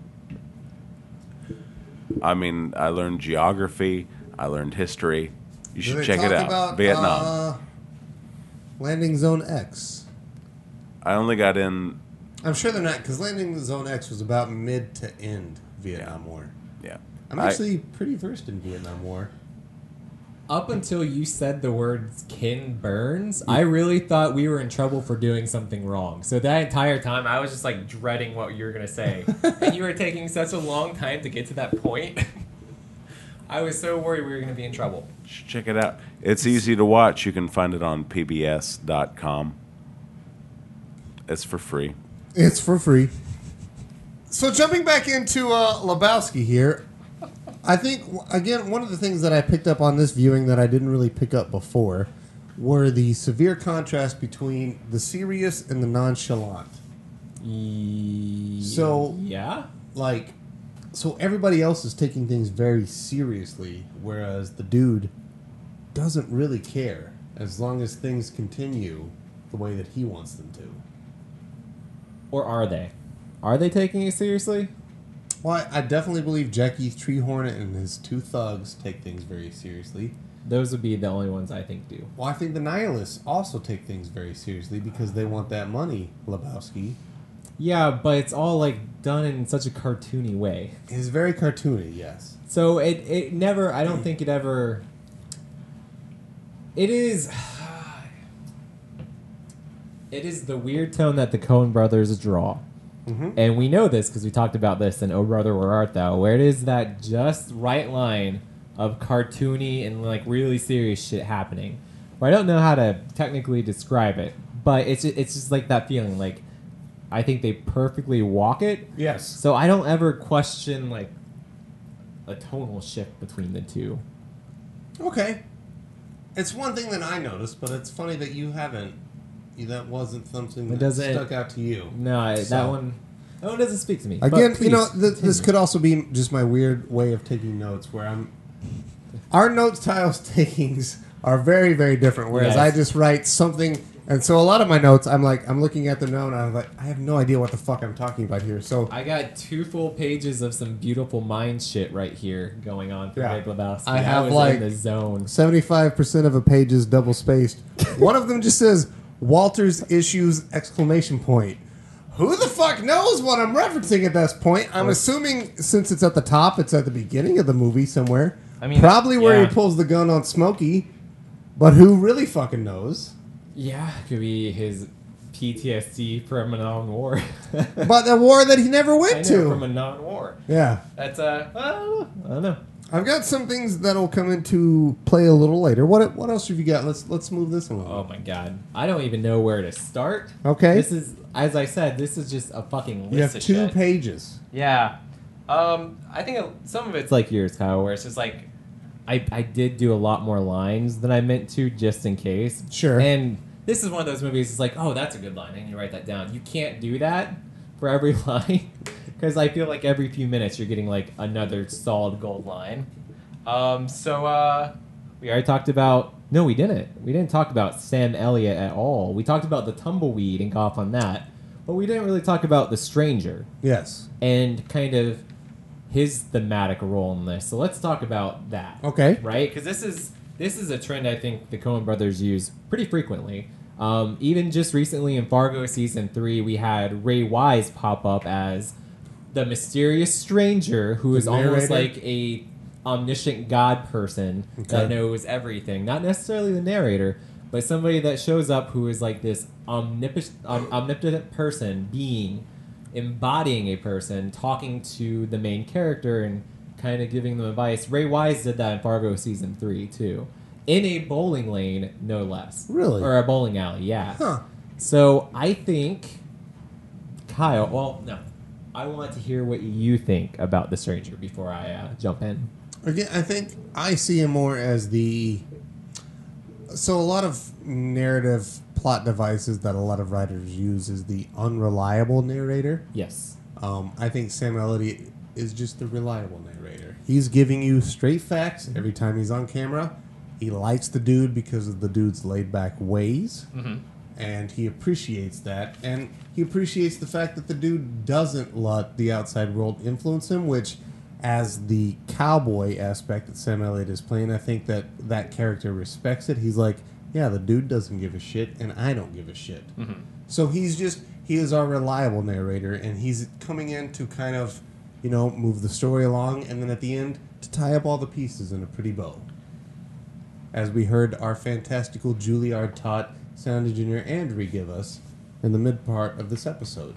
I mean, I learned geography. I learned history. You Do should they check it talk out. about, Vietnam. uh, Landing Zone X. I only got in. I'm sure they're not, because Landing Zone X was about mid to end Vietnam War. Yeah. I'm I- actually pretty versed in Vietnam War. Up until you said the words Ken Burns, I really thought we were in trouble for doing something wrong. So that entire time, I was just like dreading what you were going to say. And you were taking such a long time to get to that point. I was so worried we were going to be in trouble. should check it out. It's easy to watch. You can find it on P B S dot com. It's for free. It's for free. So jumping back into uh, Lebowski here, I think, again, one of the things that I picked up on this viewing that I didn't really pick up before were the severe contrast between the serious and the nonchalant. So- yeah, Like, so everybody else is taking things very seriously, whereas the dude doesn't really care as long as things continue the way that he wants them to. or are they? Are they taking it seriously? Well, I I definitely believe Jackie Treehorn and his two thugs take things very seriously. Those would be the only ones I think do. Well, I think the Nihilists also take things very seriously because they want that money, Lebowski. Yeah, but it's all like done in such a cartoony way. It's very cartoony, yes. So it it never. I don't think it ever. It is. It is the weird tone that the Coen brothers draw. Mm-hmm. And we know this because we talked about this in Oh Brother, Where Art Thou, where it is that just right line of cartoony and like really serious shit happening. Where I don't know how to technically describe it, but it's it's just like that feeling. Like I think they perfectly walk it. Yes. So I don't ever question like a tonal shift between the two. Okay. It's one thing that I noticed, but it's funny that you haven't. That wasn't something It that doesn't- stuck out to you. No, I, So- that one. That one doesn't speak to me. Again, But you know, please, th- this continue. could also be just my weird way of taking notes, where I'm. Our notes tiles takings are very, very different. Whereas Yes. I just write something, and so a lot of my notes, I'm like, I'm looking at the note, and I'm like, I have no idea what the fuck I'm talking about here. So I got two full pages of some beautiful mind shit right here going on for Yeah. Big Lebowski. I have, was like- in the zone. seventy-five percent of a page is double spaced. One of them just says Walter's issues exclamation point. Who the fuck knows what I'm referencing at this point? I'm assuming since it's at the top, it's at the beginning of the movie somewhere. I mean, probably where yeah. he pulls the gun on Smokey. But who really fucking knows? Yeah, could be his P T S D from a non-war. But the war that he never I went know, from to. a non-war. Yeah. That's uh, I don't know. I don't know. I've got some things that'll come into play a little later. What what else have you got? Let's let's move this along. Oh my god, I don't even know where to start. Okay. This is, as I said, this is just a fucking list You have of two shit. pages. Yeah. Um, I think it- some of It's it's like yours, Kyle, where it's just like, I, I did do a lot more lines than I meant to, just in case. Sure. And this is one of those movies. It's like, oh, that's a good line, and you write that down. You can't do that for every line, because I feel like every few minutes you're getting like another solid gold line. um. So uh, We already talked about. No, we didn't. We didn't talk about Sam Elliott at all. We talked about the tumbleweed and got off on that, but we didn't really talk about the stranger Yes. and kind of his thematic role in this. So let's talk about that. Okay. Right? Because this is this is a trend I think the Coen brothers use pretty frequently. Um, even just recently in Fargo season three, we had Ray Wise pop up as the mysterious stranger who is The almost narrator? like a omniscient god person that Okay. knows everything. Not necessarily the narrator, but somebody that shows up who is like this omnipotent, om- omnipotent person, being, embodying a person, talking to the main character and kind of giving them advice. Ray Wise did that in Fargo season three too, in a bowling lane, no less. Really? Or a bowling alley, yeah. Huh. So I think Kyle. Well, no, I want to hear what you think about the stranger before I uh, jump in. Again, I think I see him more as the. So a lot of narrative plot devices that a lot of writers use is the unreliable narrator. Yes. Um, I think Sam Elliott is just the reliable narrator. He's giving you straight facts every time he's on camera. He likes the dude because of the dude's laid back ways. And he appreciates that. And he appreciates the fact that the dude doesn't let the outside world influence him, which, as the cowboy aspect that Sam Elliott is playing, I think that that character respects it. He's like, yeah, the dude doesn't give a shit, and I don't give a shit. So he's just, he is our reliable narrator, and he's coming in to kind of, you know, move the story along, and then at the end, to tie up all the pieces in a pretty bow. As we heard our fantastical Juilliard taught sound engineer Andrew give us in the mid part of this episode.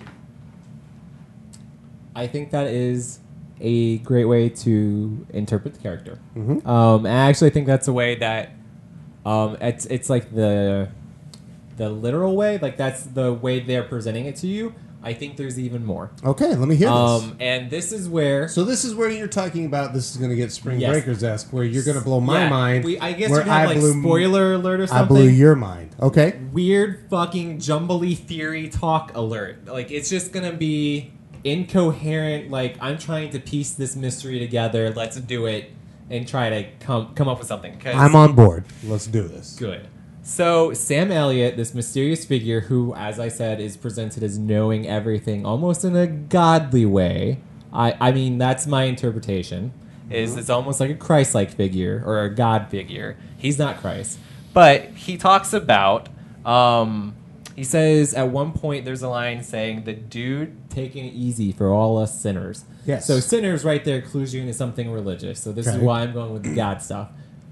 I think that is a great way to interpret the character. Mhm. Um, and I actually think that's a way that um, it's it's like the the literal way, like that's the way they're presenting it to you. I think there's even more. Okay, let me hear this. Um, and this is where So this is where you're talking about. This is going to get Spring Yes. Breakers-esque, where you're going to blow my Yeah, mind. We, I guess where we have like blew- spoiler alert or I something. blew your mind. Okay. Weird fucking jumbly theory talk alert. Like it's just gonna be incoherent. Like I'm trying to piece this mystery together. Let's do it and try to come come up with something. 'Cause- I'm on board. Let's do this. Good. So Sam Elliott, this mysterious figure who, as I said, is presented as knowing everything almost in a godly way. I, I mean, that's my interpretation. Is it's almost like a Christ-like figure or a God figure. He's not Christ. but he talks about um, he says at one point there's a line saying the dude. Taking it easy for all us sinners. Yes. So sinners right there clues you into something religious. So this Okay. is why I'm going with the God stuff.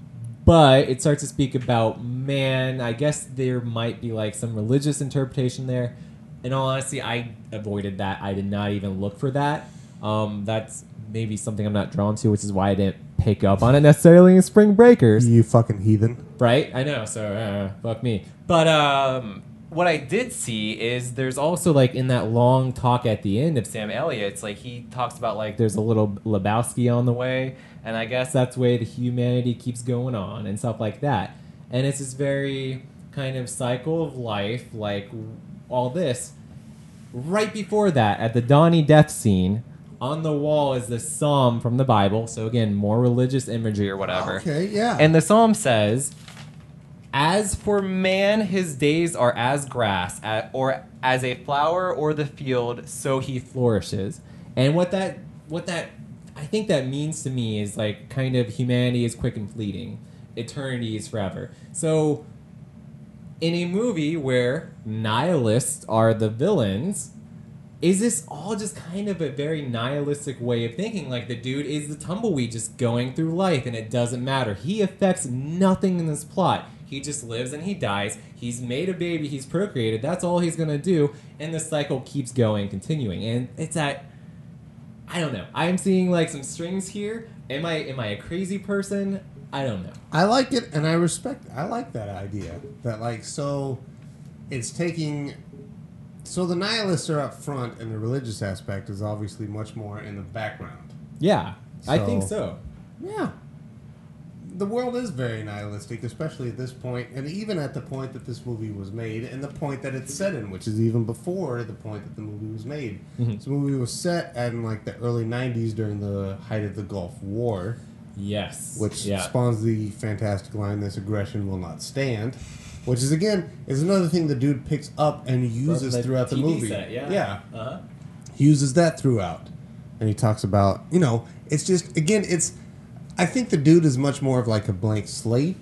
But it starts to speak about man. I guess there might be like some religious interpretation there. In all honesty, I avoided that. I did not even look for that. Um, that's maybe something I'm not drawn to, which is why I didn't pick up on it necessarily in Spring Breakers. You fucking heathen. Right? I know. So uh, fuck me. But um, what I did see is there's also Also, like in that long talk at the end of Sam Elliott. It's like he talks about like there's a little Lebowski on the way. way, and I guess That's the way the humanity keeps going on and stuff like that. And it's this very kind of cycle of life, like all this. Right before that, at the Donnie death scene, on the wall is this psalm from the Bible. So again, more religious imagery or whatever. Okay, yeah. And the psalm says, "As for man, his days are as grass, a- or as a flower or the field, so he." He flourishes. And what that what that I think that means to me is like kind of humanity is quick and fleeting. Eternity is forever. So in a movie where nihilists are the villains, is this all just kind of a very nihilistic way of thinking? Like the dude is the tumbleweed just going through life and it doesn't matter. He affects nothing in this plot. He just lives and he dies. He's made a baby. He's procreated. That's all he's going to do. And the cycle keeps going, continuing. And it's that, I don't know. I'm seeing like some strings here. Am I am I a crazy person? I don't know. I like it, and I respect. I like that idea. That like so, it's taking. So the nihilists are up front, and the religious aspect is obviously much more in the background. Yeah, I So- think so. Yeah. The world is very nihilistic, especially at this point, and even at the point that this movie was made, and the point that it's set in, which is even before the point that the movie was made. Mhm. This movie was set in like the early nineties during the height of the Gulf War, Yes. which yeah. spawns the fantastic line, "This aggression will not stand," which is again is another thing the dude picks up and uses the throughout the T V movie. set, yeah. yeah, Uh-huh. he uses that throughout, and he talks about you know it's just again it's. I think the dude is much more of like a blank slate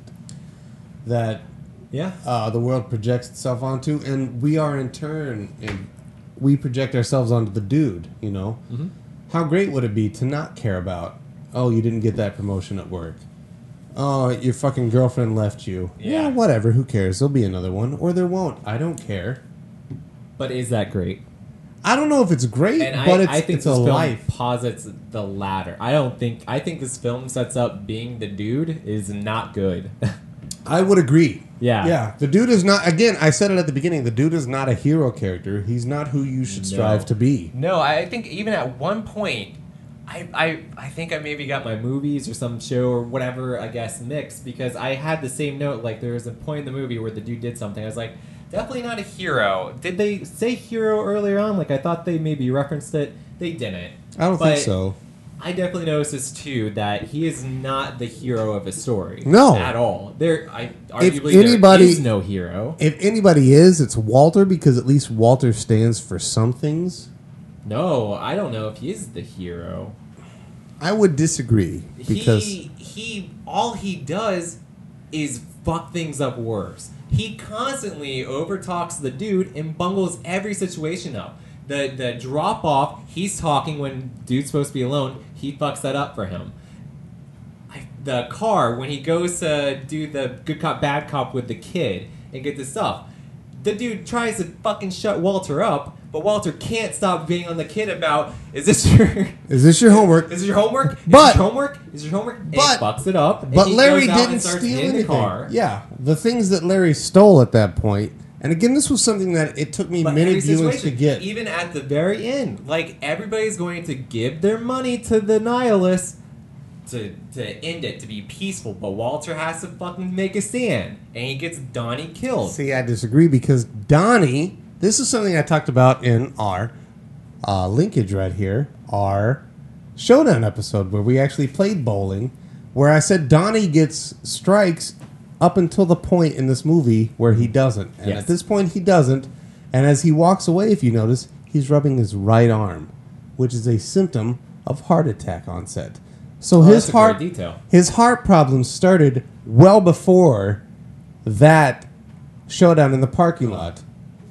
that Yeah. uh, the world projects itself onto, and we are in turn, and we project ourselves onto the dude. You know, Mm-hmm. how great would it be to not care about? Oh, you didn't get that promotion at work. Oh, your fucking girlfriend left you. Yeah. Yeah, whatever. Who cares? There'll be another one, or there won't. I don't care. But is that great? I don't know if it's great, And but I, it's, I think it's this a film life. posits the latter. I don't think. I think this film sets up being the dude is not good. I would agree. Yeah. Yeah. The dude is not, again, I said it at the beginning, the dude is not a hero character. He's not who you should No. strive to be. No, I think even at one point, I I, I think I maybe got my movies or some show or whatever, I guess, mixed because I had the same note. Like there was a point in the movie where the dude did something. I was like, definitely not a hero. did they say hero earlier on? Like I thought they maybe referenced it. They didn't. I don't But think so. I definitely noticed this too, that he is not the hero of his story. No. At all. There, I If arguably anybody- there is no hero. If anybody is, it's Walter, because at least Walter stands for some things. No, I don't know if he is the hero. I would disagree, because he he all he does is fuck things up worse. He constantly overtalks the dude and bungles every situation up. The the drop off, he's talking when dude's supposed to be alone. He fucks that up for him. I, the car when he goes to do the good cop bad cop with the kid and get the stuff. The dude tries to fucking shut Walter up, but Walter can't stop being on the kid about, is this your is this your homework? is this your homework? Is But- this your homework? Is this your homework? And but- he fucks it up. and But he Larry goes out and didn't starts steal in anything. the car. Yeah, the things that Larry stole at that point, and again, this was something that it took me But many every viewings to situation, get. even at the very end, like everybody's going to give their money to the nihilists to to end it, to be peaceful. But Walter has to fucking make a stand, and he gets Donnie killed. See, I disagree, because Donnie, this is something I talked about in our uh, linkage right here, our Showdown episode, where we actually played bowling, where I said Donnie gets strikes up until the point in this movie where he doesn't. And Yes. at this point, he doesn't. And as he walks away, if you notice, he's rubbing his right arm, which is a symptom of heart attack onset. So Oh, his that's a heart, great detail. his heart problems started well before that showdown in the parking lot.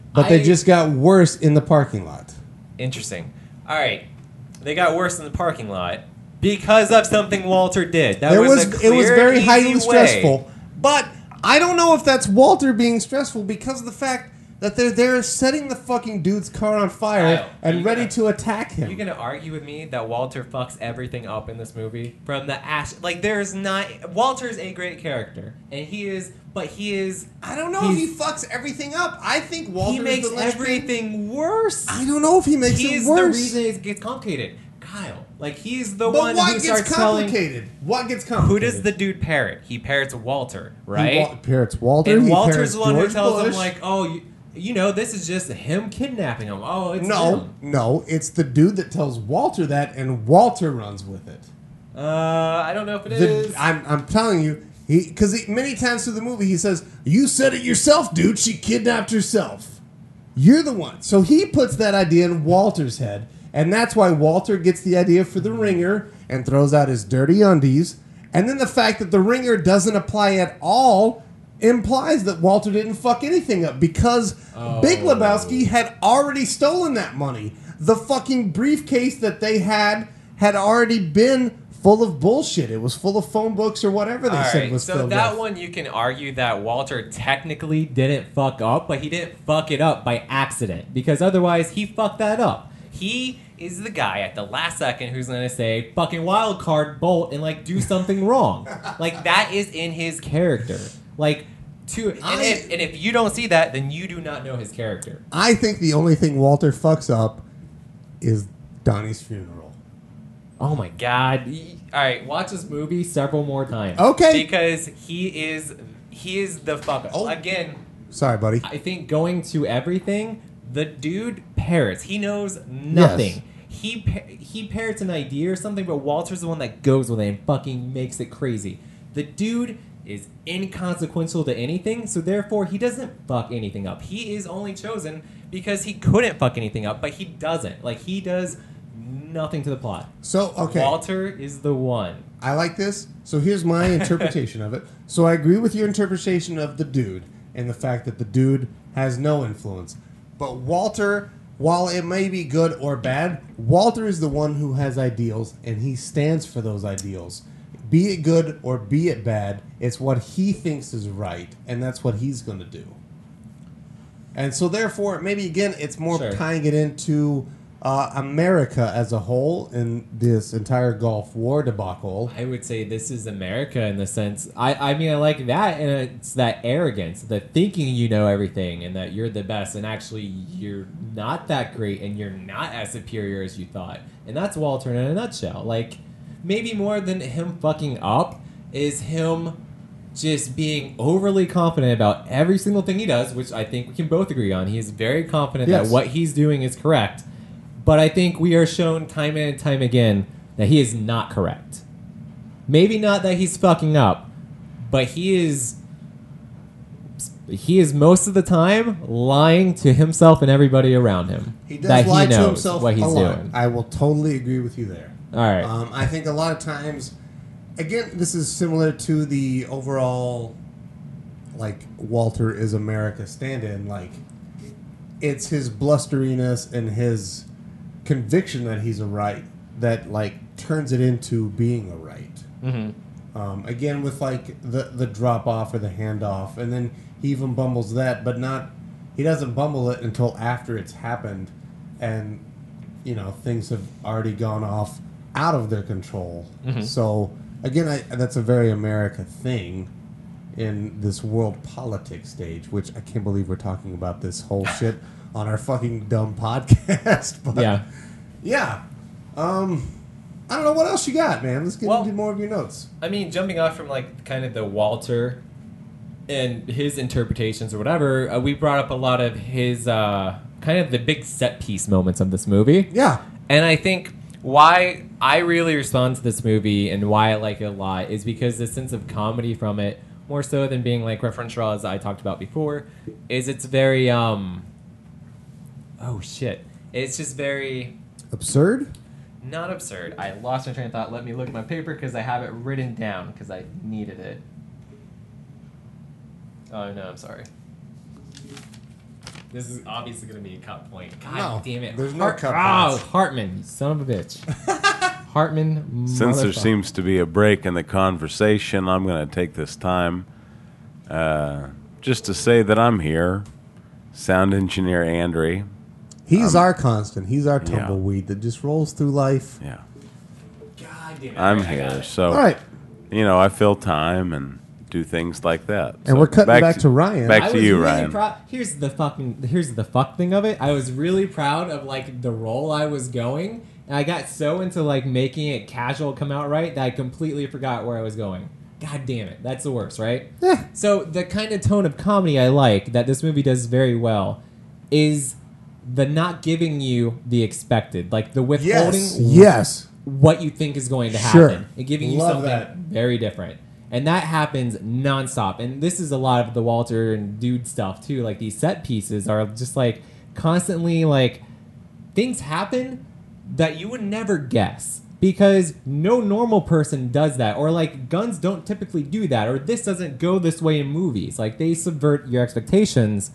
but I- they just got worse in the parking lot. Interesting. All right, they got worse in the parking lot because of something Walter did. That There was, was, a clear, it was very easy highly way. stressful, but I don't know if that's Walter being stressful because of the fact that they're there setting the fucking dude's car on fire Kyle, and you ready gotta- to attack him. You gonna argue with me that Walter fucks everything up in this movie from the ash? Like, there's not. Walter's a great character, and he is, but he is. I don't know if he he's- fucks everything up. I think Walter He makes is the linchpin. everything worse. I don't know if he makes He's it worse. the reason it gets complicated. Kyle, like he's the but one what who gets starts telling. complicated? What gets Who complicated? does the dude parrot? He parrots Walter, He right? wa- parrots Walter. and he Walter's parrots the one George who tells Bush. him like, "Oh, you, you know, this is just him kidnapping him. Oh, it's No, him." no, it's the dude that tells Walter that, and Walter runs with it. Uh, I don't know if it is. The, I'm, I'm telling you, he because many times through the movie he says, "You said it yourself, dude. She kidnapped herself. You're the one." So he puts that idea in Walter's head, and that's why Walter gets the idea for the ringer and throws out his dirty undies. And then the fact that the ringer doesn't apply at all implies that Walter didn't fuck anything up because Big Lebowski had already stolen that money. The fucking briefcase that they had had already been full of bullshit. It was full of phone books or whatever they All said right, was so filled that with. one you can argue that Walter technically didn't fuck up, but he didn't fuck it up by accident because otherwise he fucked that up. He is the guy at the last second who's gonna say fucking wild card bolt and like do something wrong. Like that is in his character. Like to and, I- if, and if you don't see that, then you do not know his character. I think the only thing Walter fucks up is Donnie's funeral. Oh my god! Y- All right, watch this movie several more times. Okay. because he is he is the fuck up. Oh. Again. Sorry, buddy. I think going to everything, the dude parrots. He knows nothing. Yes. He pa- he parrots an idea or something, but Walter's the one that goes with it and fucking makes it crazy. The dude is inconsequential to anything, so therefore he doesn't fuck anything up. He is only chosen because he couldn't fuck anything up, but he doesn't. Like he does nothing to the plot. So, okay. Walter is the one. I like this. So here's my interpretation of it. So I agree with your interpretation of the dude and the fact that the dude has no influence. But Walter, while it may be good or bad, Walter is the one who has ideals and he stands for those ideals. Be it good or be it bad, it's what he thinks is right, and that's what he's going to do. And so therefore, maybe again, it's more Sure. tying it into uh, America as a whole in this entire Gulf War debacle. I would say this is America in the sense. I, I mean, I like that, and it's that arrogance, the thinking you know everything and that you're the best, and actually you're not that great, and you're not as superior as you thought. And that's Walter in a nutshell. Like, maybe more than him fucking up is him just being overly confident about every single thing he does, which I think we can both agree on. He is very confident Yes. that what he's doing is correct. But I think we are shown time and time again that he is not correct. Maybe not that he's fucking up, but he is he is most of the time lying to himself and everybody around him. He does that lie he knows to himself what he's a lot. doing. I will totally agree with you there. All right. Um, I think a lot of times, again, this is similar to the overall, like, Walter is America stand-in. Like, it's his blusteriness and his conviction that he's a right that, like, turns it into being a right. Mm-hmm. Um, again, with, like, the, the drop-off or the handoff. And then he even bumbles that, but not... He doesn't bumble it until after it's happened and, you know, things have already gone off out of their control. Mhm. So, again, I, that's a very America thing in this world politics stage, which I can't believe we're talking about this whole shit on our fucking dumb podcast. But Yeah. Yeah. Um, I don't know what else you got, man. Let's get Well- into more of your notes. I mean, jumping off from like kind of the Walter and his interpretations or whatever, uh, we brought up a lot of his uh, kind of the big set piece moments of this movie. Yeah. And I think why I really respond to this movie and why I like it a lot is because the sense of comedy from it, more so than being like referential as I talked about before, is it's very um oh shit. It's just very Absurd? not absurd. I lost my train of thought. Let me look at my paper because I have it written down because I needed it. Oh no, I'm sorry. This is obviously going to be a cut point. God No, damn it. there's no cut Oh, points. Hartman, you son of a bitch. Hartman, Since there motherfucker. seems to be a break in the conversation, I'm going to take this time uh, just to say that I'm here. Sound engineer Andre. He's Um, our constant. He's our yeah. tumbleweed that just rolls through life. Yeah, God damn it. I'm Alright, I got here. it. So, All right. you know, I fill time and do things like that. And So we're cutting back to Ryan. Back I to was you, really Ryan. Proud. Here's the fucking. Here's the fuck thing of it. I was really proud of like the role I was going, and I got so into like making it casual come out right that I completely forgot where I was going. God damn it, that's the worst, right? Yeah. So the kind of tone of comedy I like that this movie does very well is the not giving you the expected, like the withholding Yes. Yes. what you think is going to Sure. happen and giving you Love something that. very different. And that happens nonstop. And this is a lot of the Walter and Dude stuff too. Like these set pieces are just like constantly like things happen that you would never guess because no normal person does that. Or like guns don't typically do that. Or this doesn't go this way in movies. Like they subvert your expectations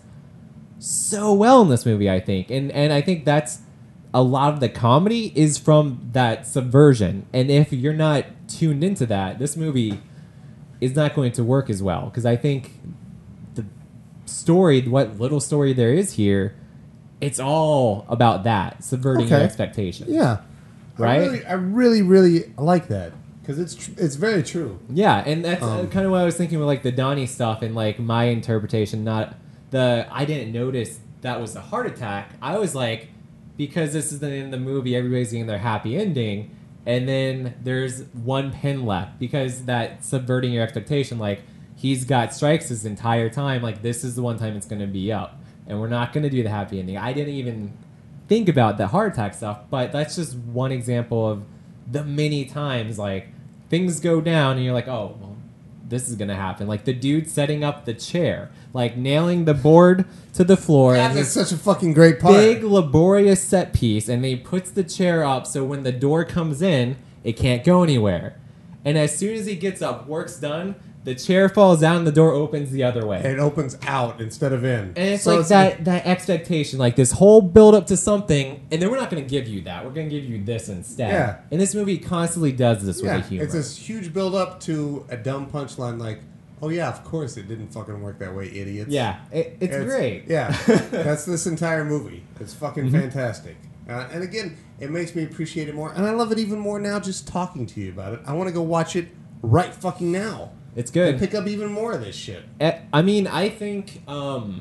so well in this movie, I think. And and I think that's a lot of the comedy is from that subversion. And if you're not tuned into that, this movie is not going to work as well. Because I think the story, what little story there is here, it's all about that, subverting your Okay. expectations. Yeah. Right? I really, I really, really like that because it's tr- it's very true. Yeah, and that's uh, Um, kind of what I was thinking with like the Donnie stuff and like my interpretation. Not the I didn't notice that was a heart attack. I was like, because this is the end of the movie, everybody's getting their happy ending, and then there's one pin left because that subverting your expectation. Like he's got strikes this entire time. Like this is the one time it's going to be up, and we're not going to do the happy ending. I didn't even think about the heart attack stuff, but that's just one example of the many times like things go down and you're like, oh, well, this is gonna happen. Like the dude setting up the chair, like nailing the board to the floor, Yeah, and that's this such a fucking great part. big laborious set piece, and he puts the chair up so when the door comes in, it can't go anywhere. And as soon as he gets up, work's done, the chair falls down, and the door opens the other way. It opens out instead of in. And it's So like that that expectation, like this whole build up to something, and then we're not going to give you that. We're going to give you this instead. Yeah. And this movie constantly does this Yeah, with the humor. it's this huge build up to a dumb punchline like, oh yeah, of course it didn't fucking work that way, idiots. yeah, it, it's, great. Yeah, that's this entire movie. It's fucking Mm-hmm. fantastic. Uh, and again, it makes me appreciate it more. And I love it even more now just talking to you about it. I want to go watch it right fucking now. It's And good. pick up even more of this shit. Eh, I mean, I think, um,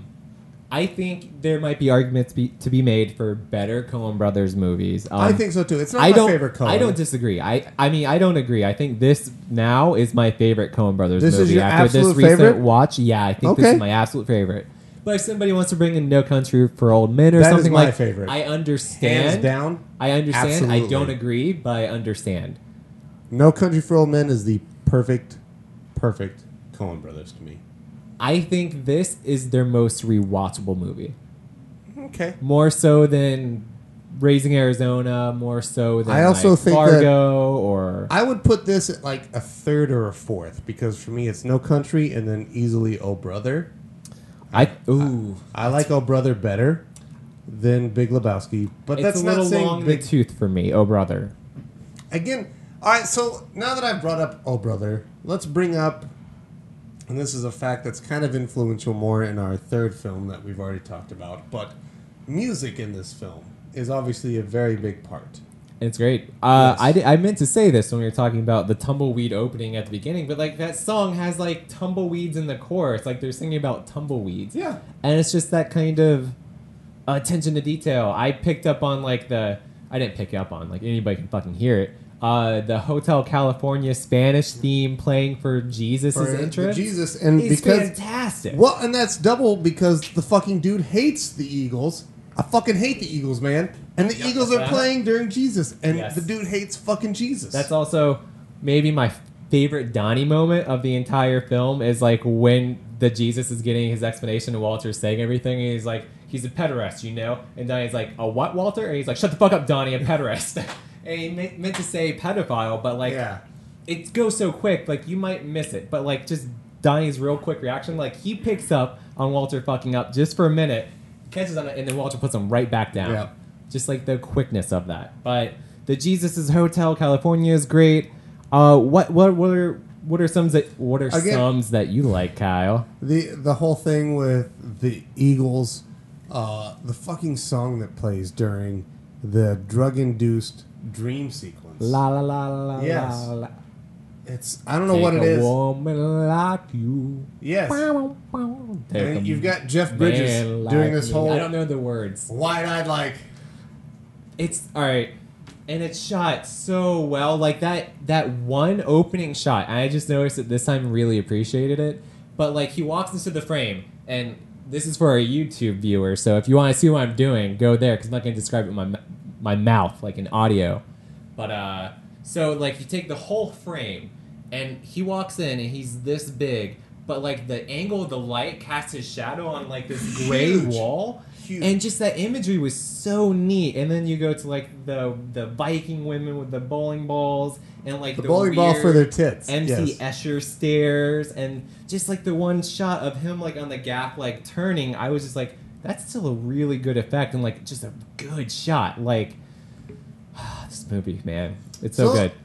I think there might be arguments be, to be made for better Coen Brothers movies. Um, I think so too. It's not I my don't. favorite Coen. I don't disagree. I. I mean, I don't agree. I think this now is my favorite Coen Brothers This is movie your after this absolute recent favorite? watch. Yeah, I think this Okay. is my absolute favorite. But if somebody wants to bring in No Country for Old Men or That is something my like, favorite. I understand. Hands down. I understand. I Absolutely. don't agree, but I understand. No Country for Old Men is the perfect, perfect Coen Brothers to me. I think this is their most rewatchable movie. Okay. More so than Raising Arizona, more so than I also like think Fargo or I would put this at like a third or a fourth because for me it's No Country and then easily Oh Brother. I ooh. I like Oh Brother better than Big Lebowski, but It's that's a not little saying long in Big. the tooth for me, oh brother. Again, all right. So now that I've brought up Oh Brother, let's bring up, and this is a fact that's kind of influential more in our third film that we've already talked about, but music in this film is obviously a very big part. It's great. Uh, Yes. I, di- I meant to say this when we were talking about the tumbleweed opening at the beginning, but like that song has like tumbleweeds in the chorus, like they're singing about tumbleweeds. Yeah. And it's just that kind of attention to detail. I picked up on like the I didn't pick up on like anybody can fucking hear it. Uh, the Hotel California Spanish theme playing for Jesus' For the entrance. Jesus, and is because fantastic. well, and that's double because the fucking dude hates the Eagles. I fucking hate the Eagles, man. And the Yep, Eagles that's are right. playing during Jesus, and Yes. the dude hates fucking Jesus. That's also maybe my favorite Donnie moment of the entire film is like when the Jesus is getting his explanation and Walter's saying everything and he's like, he's a pederast, you know? And Donnie's like, a what, Walter? And he's like, shut the fuck up, Donnie, a pederast. And he meant, meant to say pedophile, but like, yeah. it goes so quick, like you might miss it. But like just Donnie's real quick reaction, like he picks up on Walter fucking up just for a minute, catches on it, and then Walter puts them right back down. Yeah. Just like the quickness of that. But the Jesus' Hotel California is great. Uh, what what what are what are some that what are Again- some that you like, Kyle? The the whole thing with the Eagles, uh, the fucking song that plays during the drug-induced dream sequence. La la la la Yes. la la. It's I don't know Take what it a is. woman like you. Yes. Take And a you've got Jeff Bridges man doing like this me. whole I don't know the words. wide-eyed like. It's all right, and it's shot so well. Like that that one opening shot. I just noticed it this time. and Really appreciated it. But like he walks into the frame, and this is for our YouTube viewers. So if you want to see what I'm doing, go there because I'm not going to describe it with my m- my mouth like in audio. But uh, so like you take the whole frame, and he walks in, and he's this big. But like the angle of the light casts his shadow on like this gray Huge. wall. Huge. And just that imagery was so neat. And then you go to like the the Viking women with the bowling balls and like The the, bowling ball weird for their tits. M C Yes. Escher stairs and just like the one shot of him like on the gap like turning. I was just like, that's still a really good effect and like just a good shot. Like this movie, man, it's so, So- good.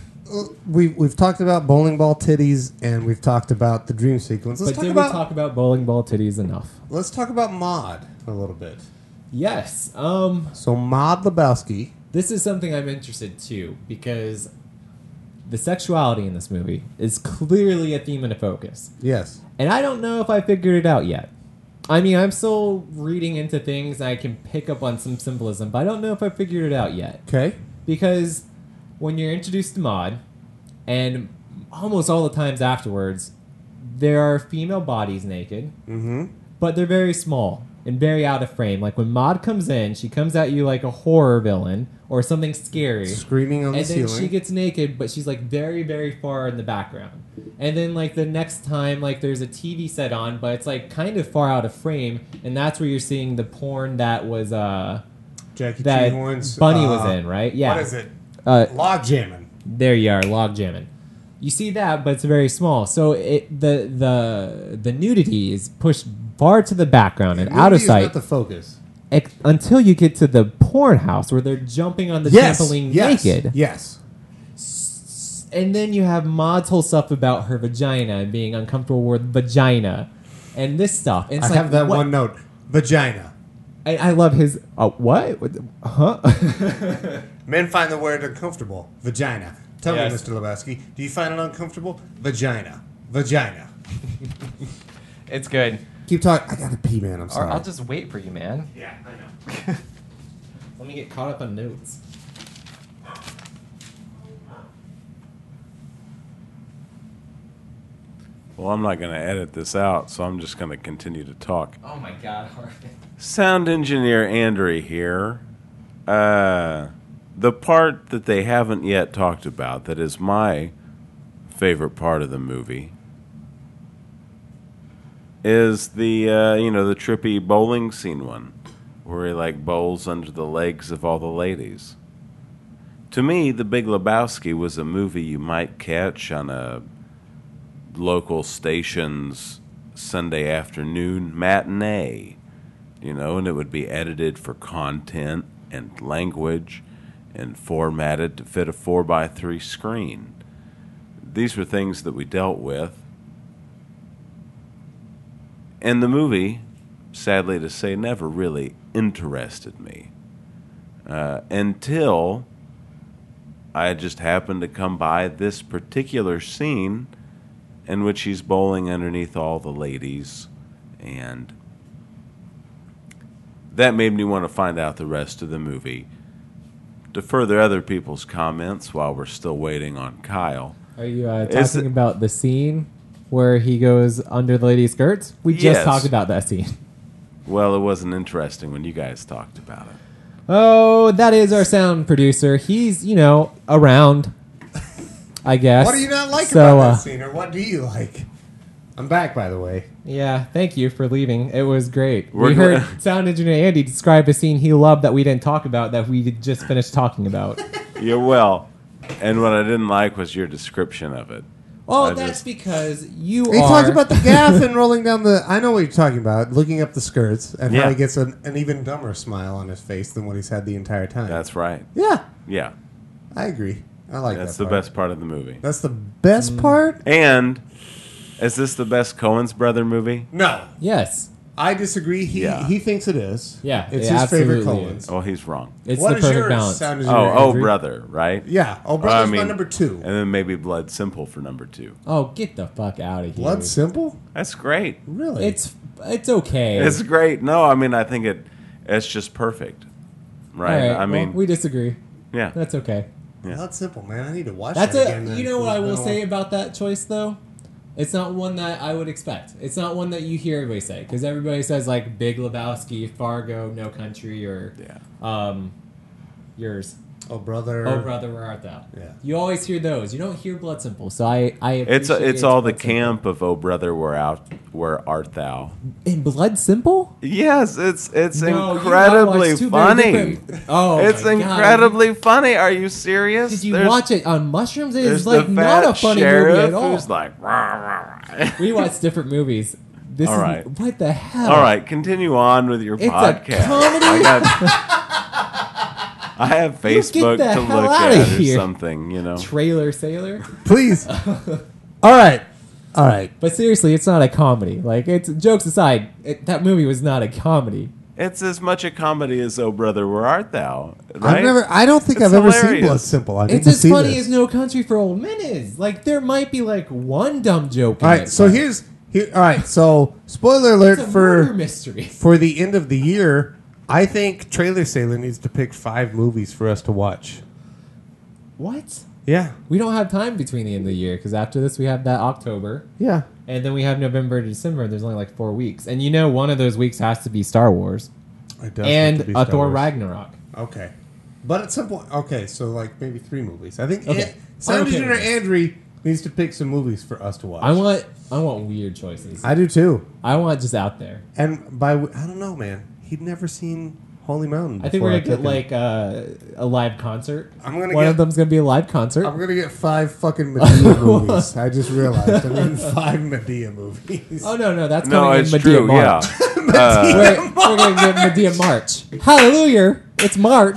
We we've talked about bowling ball titties and we've talked about the dream sequence. Let's But talk did about we talk about bowling ball titties enough? let's talk about Maude a little bit. Yes. Um. So Maude Lebowski. This is something I'm interested too because the sexuality in this movie is clearly a theme and a focus. Yes. And I don't know if I figured it out yet. I mean, I'm still reading into things and I can pick up on some symbolism, but I don't know if I figured it out yet. Okay. Because when you're introduced to Maude, and almost all the times afterwards, there are female bodies naked, Mm-hmm. but they're very small and very out of frame. Like when Maude comes in, she comes at you like a horror villain or something scary. Screaming on And the then ceiling. she gets naked, but she's like very, very far in the background. And then like the next time, like there's a T V set on, but it's like kind of far out of frame, and that's where you're seeing the porn that was uh Jackie that Horn's Bunny uh, was in, right? Yeah. What is it? Uh, Log jamming. there you are, log jamming. You see that, but it's very small. So it the the the nudity is pushed far to the background and out of Movie is sight not the focus. ex- until you get to the porn house where they're jumping on the Yes. trampoline yes. naked. Yes. And then you have Maud's whole stuff about her vagina and being uncomfortable with vagina and this stuff. And it's I like, have that what- one note. Vagina. I, I love his. Uh, what? What the- Huh? Men find the word uncomfortable. Vagina. Tell Yes. me, Mister Lebowski, do you find it uncomfortable? Vagina. Vagina. It's good. Keep talking. I gotta pee, man. I'm Or sorry. I'll just wait for you, man. Yeah, I know. Let me get caught up on notes. Well, I'm not going to edit this out, so I'm just going to continue to talk. Oh my God, Harvey. Sound engineer Andrew here. Uh, the part that they haven't yet talked about that is my favorite part of the movie is the uh, you know the trippy bowling scene one where he like bowls under the legs of all the ladies. To me, The Big Lebowski was a movie you might catch on a local station's Sunday afternoon matinee, you know, and it would be edited for content and language and formatted to fit a four by three screen. These were things that we dealt with. And the movie, sadly to say, never really interested me uh, until I just happened to come by this particular scene in which he's bowling underneath all the ladies, and that made me want to find out the rest of the movie. To further other people's comments while we're still waiting on Kyle. Are you uh, Is talking it- about the scene where he goes under the lady's skirts? We just Yes. talked about that scene. Well, it wasn't interesting when you guys talked about it. Oh, that is our sound producer. He's, you know, around, I guess. What do you not like so, about uh, that scene, or what do you like? I'm back, by the way. Yeah, thank you for leaving. It was great. We're we heard gl- sound engineer Andy describe a scene he loved that we didn't talk about that we just finished talking about. Yeah, well, and what I didn't like was your description of it. Oh, I that's just- because you He are. talked about the gaff and rolling down the. I know what you're talking about. Looking up the skirts and how Yeah. he gets an, an even dumber smile on his face than what he's had the entire time. That's right. yeah, Yeah, I agree. I like that's that. the part. best part of the movie. That's the best part. And is this the best Coen's brother movie? No, Yes. I disagree. He Yeah. he thinks it is. Yeah, it's it his favorite absolutely Coen's. is. Well, he's wrong. It's What the is perfect yours? balance. Sound as Oh, your oh, Andrew? brother, right? Yeah. Oh, I brother's my mean- number two. And then maybe Blood Simple for number two. Oh, get the fuck out of here. Blood Simple? That's great. Really? It's it's okay. It's great. No, I mean I think it. It's just perfect, All right? right, I mean, well, we disagree. yeah. That's okay. Yeah. Blood Simple, man. I need to watch That's that a. again. then. You know what I It's will been a say while. about that choice though? It's not one that I would expect. It's not one that you hear everybody say because everybody says like Big Lebowski, Fargo, No Country, or Yeah. um, yours. Oh, brother. Oh brother, where art thou? Yeah. You always hear those. You don't hear Blood Simple. So I, I It's appreciate it's all the Blood Simple. camp of "Oh brother, where out, where art thou?" in Blood Simple. Yes, it's it's No, you incredibly watched two very funny. different- Oh, It's my God. incredibly funny. Are you serious? Did you There's- watch it on mushrooms? It There's is like the not a fat funny sheriff movie at all. who's like, rah, rah, rah. We watch different movies. This All is right. what the hell? All right, continue on with your It's a podcast. comedy? I got. I have get Facebook the to hell look outta at or here. something, you know. Trailer Sailor. Please. All right. All right. But seriously, it's not a comedy. Like, it's jokes aside, it, that movie was not a comedy. It's as much a comedy as "Oh Brother, Where Art Thou?" Right? I've never. I don't think It's I've ever seen hilarious. Blood Simple. I need It's to as see funny this. as No Country for Old Men is. Like, there might be like one dumb joke. In All right. it, So but here's here. All right. So spoiler alert it's a for murder mystery. for the end of the year. I think Trailer Sailor needs to pick five movies for us to watch. What? Yeah. We don't have time between the end of the year because after this we have that October, Yeah. and then we have November to December. There's only like four weeks, and you know one of those weeks has to be Star Wars It does and have to be a Star Thor Wars. Ragnarok. Okay. But at some point, okay, so like maybe three movies. I think Okay. okay. Sound Okay Engineer with this. Andrew needs to pick some movies for us to watch. I want I want weird choices. I, I do too. want just out there. And by w- I don't know, man. He'd never seen Holy Mountain. I think before we're gonna took get him. like uh, a live concert. I'm gonna One get- of them's gonna be a live concert. I'm gonna get five fucking Medea movies. I just realized I'm getting five Medea movies. oh no, no, that's No, coming it's in Medea true. March. Yeah. Uh, We're, we're gonna get Medea March. Hallelujah! It's March.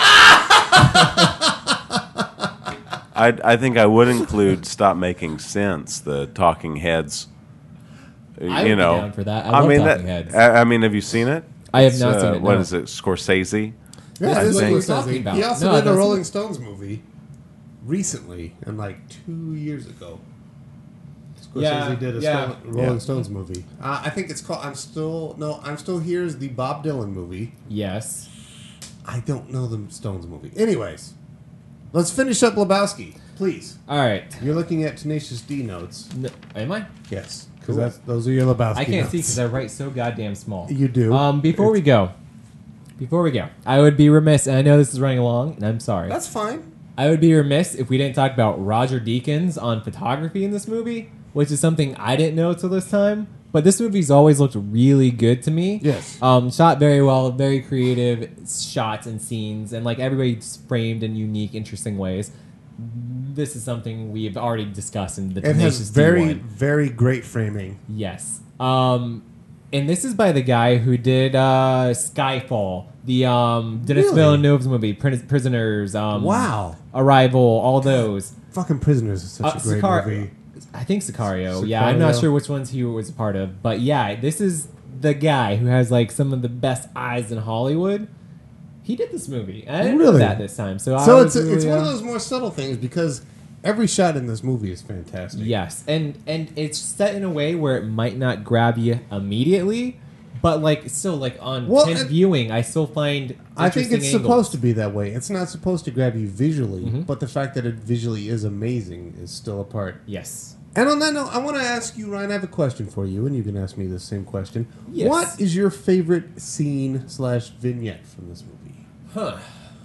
I I think I would include "Stop Making Sense," the Talking Heads. I you would be know, down for that. I love mean, Talking that, Heads. I, I mean, have you seen it? I have It's, not uh, seen it, What no. is it? Scorsese. Yeah, I this is what think- we're talking about. He also No, did a that's- Rolling Stones movie recently, and like two years ago. Scorsese Yeah, did a yeah. Stone, Rolling Yeah. Stones movie. Uh, I think it's called. I'm still no. I'm still here is the Bob Dylan movie. Yes. I don't know the Stones movie. Anyways, let's finish up Lebowski, please. All right. You're looking at Tenacious D notes. No, am I? Yes, because Cool. that's those are your Lebowski. I can't notes. see because I write so goddamn small. You do. Um, before we go, before we go, I would be remiss, and I know this is running along, and I'm sorry. That's fine. I would be remiss if we didn't talk about Roger Deakins on photography in this movie, which is something I didn't know till this time. But this movie's always looked really good to me. Yes. Um, shot very well, very creative shots and scenes, and like everybody's framed in unique, interesting ways. This is something we've already discussed in the It Tenacious has D very, one. very great framing. Yes. Um, and this is by the guy who did uh, Skyfall, the um, Denis Really? Villeneuve's movie, Pris- Prisoners. Um, Wow. Arrival, all those. Fucking Prisoners is such Uh, a great Sicar- movie. I think Sicario. Yeah, I'm not Sicario. sure which ones he was a part of, but yeah, this is the guy who has like some of the best eyes in Hollywood. He did this movie. And I didn't Really? know that this time. So, I So was it's a, it's really, one of uh, those more subtle things because every shot in this movie is fantastic. Yes, and and it's set in a way where it might not grab you immediately, but like still like on Well, tenth and- viewing, I still find I think interesting it's angles. supposed to be that way. It's not supposed to grab you visually, Mhm. but the fact that it visually is amazing is still a part. Yes. And on that note, I want to ask you, Ryan. I have a question for you, and you can ask me the same question. Yes. What is your favorite scene slash vignette from this movie? Huh.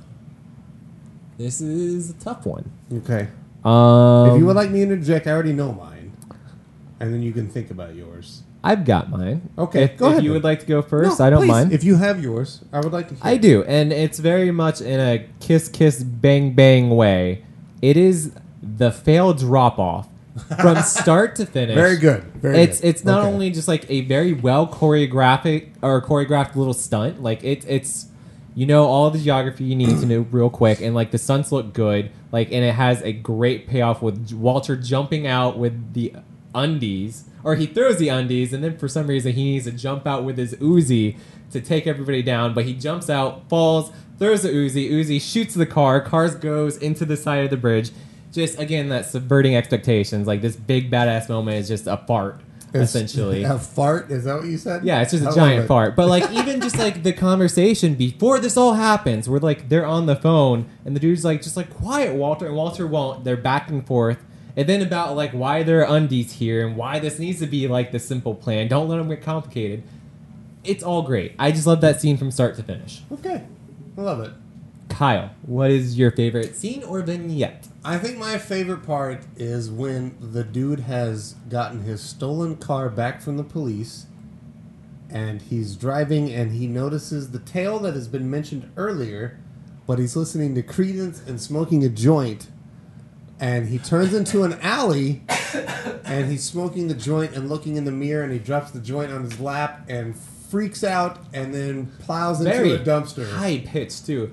This is a tough one. Okay. Um, if you would like me to interject, I already know mine, and then you can think about yours. I've got mine. Okay, If, go if ahead you then. would like to go first, No, I don't please, mind. If you have yours, I would like to hear. I do, and it's very much in a kiss, kiss, bang, bang way. It is the failed drop off from start to finish. Very good. Very it's good. it's not Okay. only just like a very well choreographic or choreographed little stunt. Like it it's you know all the geography you need to know real quick, and like the stunts look good. Like and it has a great payoff with Walter jumping out with the undies, or he throws the undies, and then for some reason he needs to jump out with his Uzi to take everybody down. But he jumps out, falls, throws the Uzi. Uzi shoots the car. Cars goes into the side of the bridge. Just again, that subverting expectations. Like this big badass moment is just a fart, It's- essentially. A fart? Is that what you said? Yeah, it's just I a love giant it. fart. But like even just like the conversation before this all happens, where like they're on the phone and the dude's like just like quiet, Walter, and Walter won't. They're back and forth. And then about like why there are undies here and why this needs to be like the simple plan. Don't let them get complicated. It's all great. I just love that scene from start to finish. Okay. I love it. Kyle, what is your favorite scene or vignette? I think my favorite part is when the dude has gotten his stolen car back from the police and he's driving and he notices the tale that has been mentioned earlier, but he's listening to Creedence and smoking a joint, and he turns into an alley and he's smoking the joint and looking in the mirror, and he drops the joint on his lap and freaks out and then plows into Very a dumpster. high pitch too.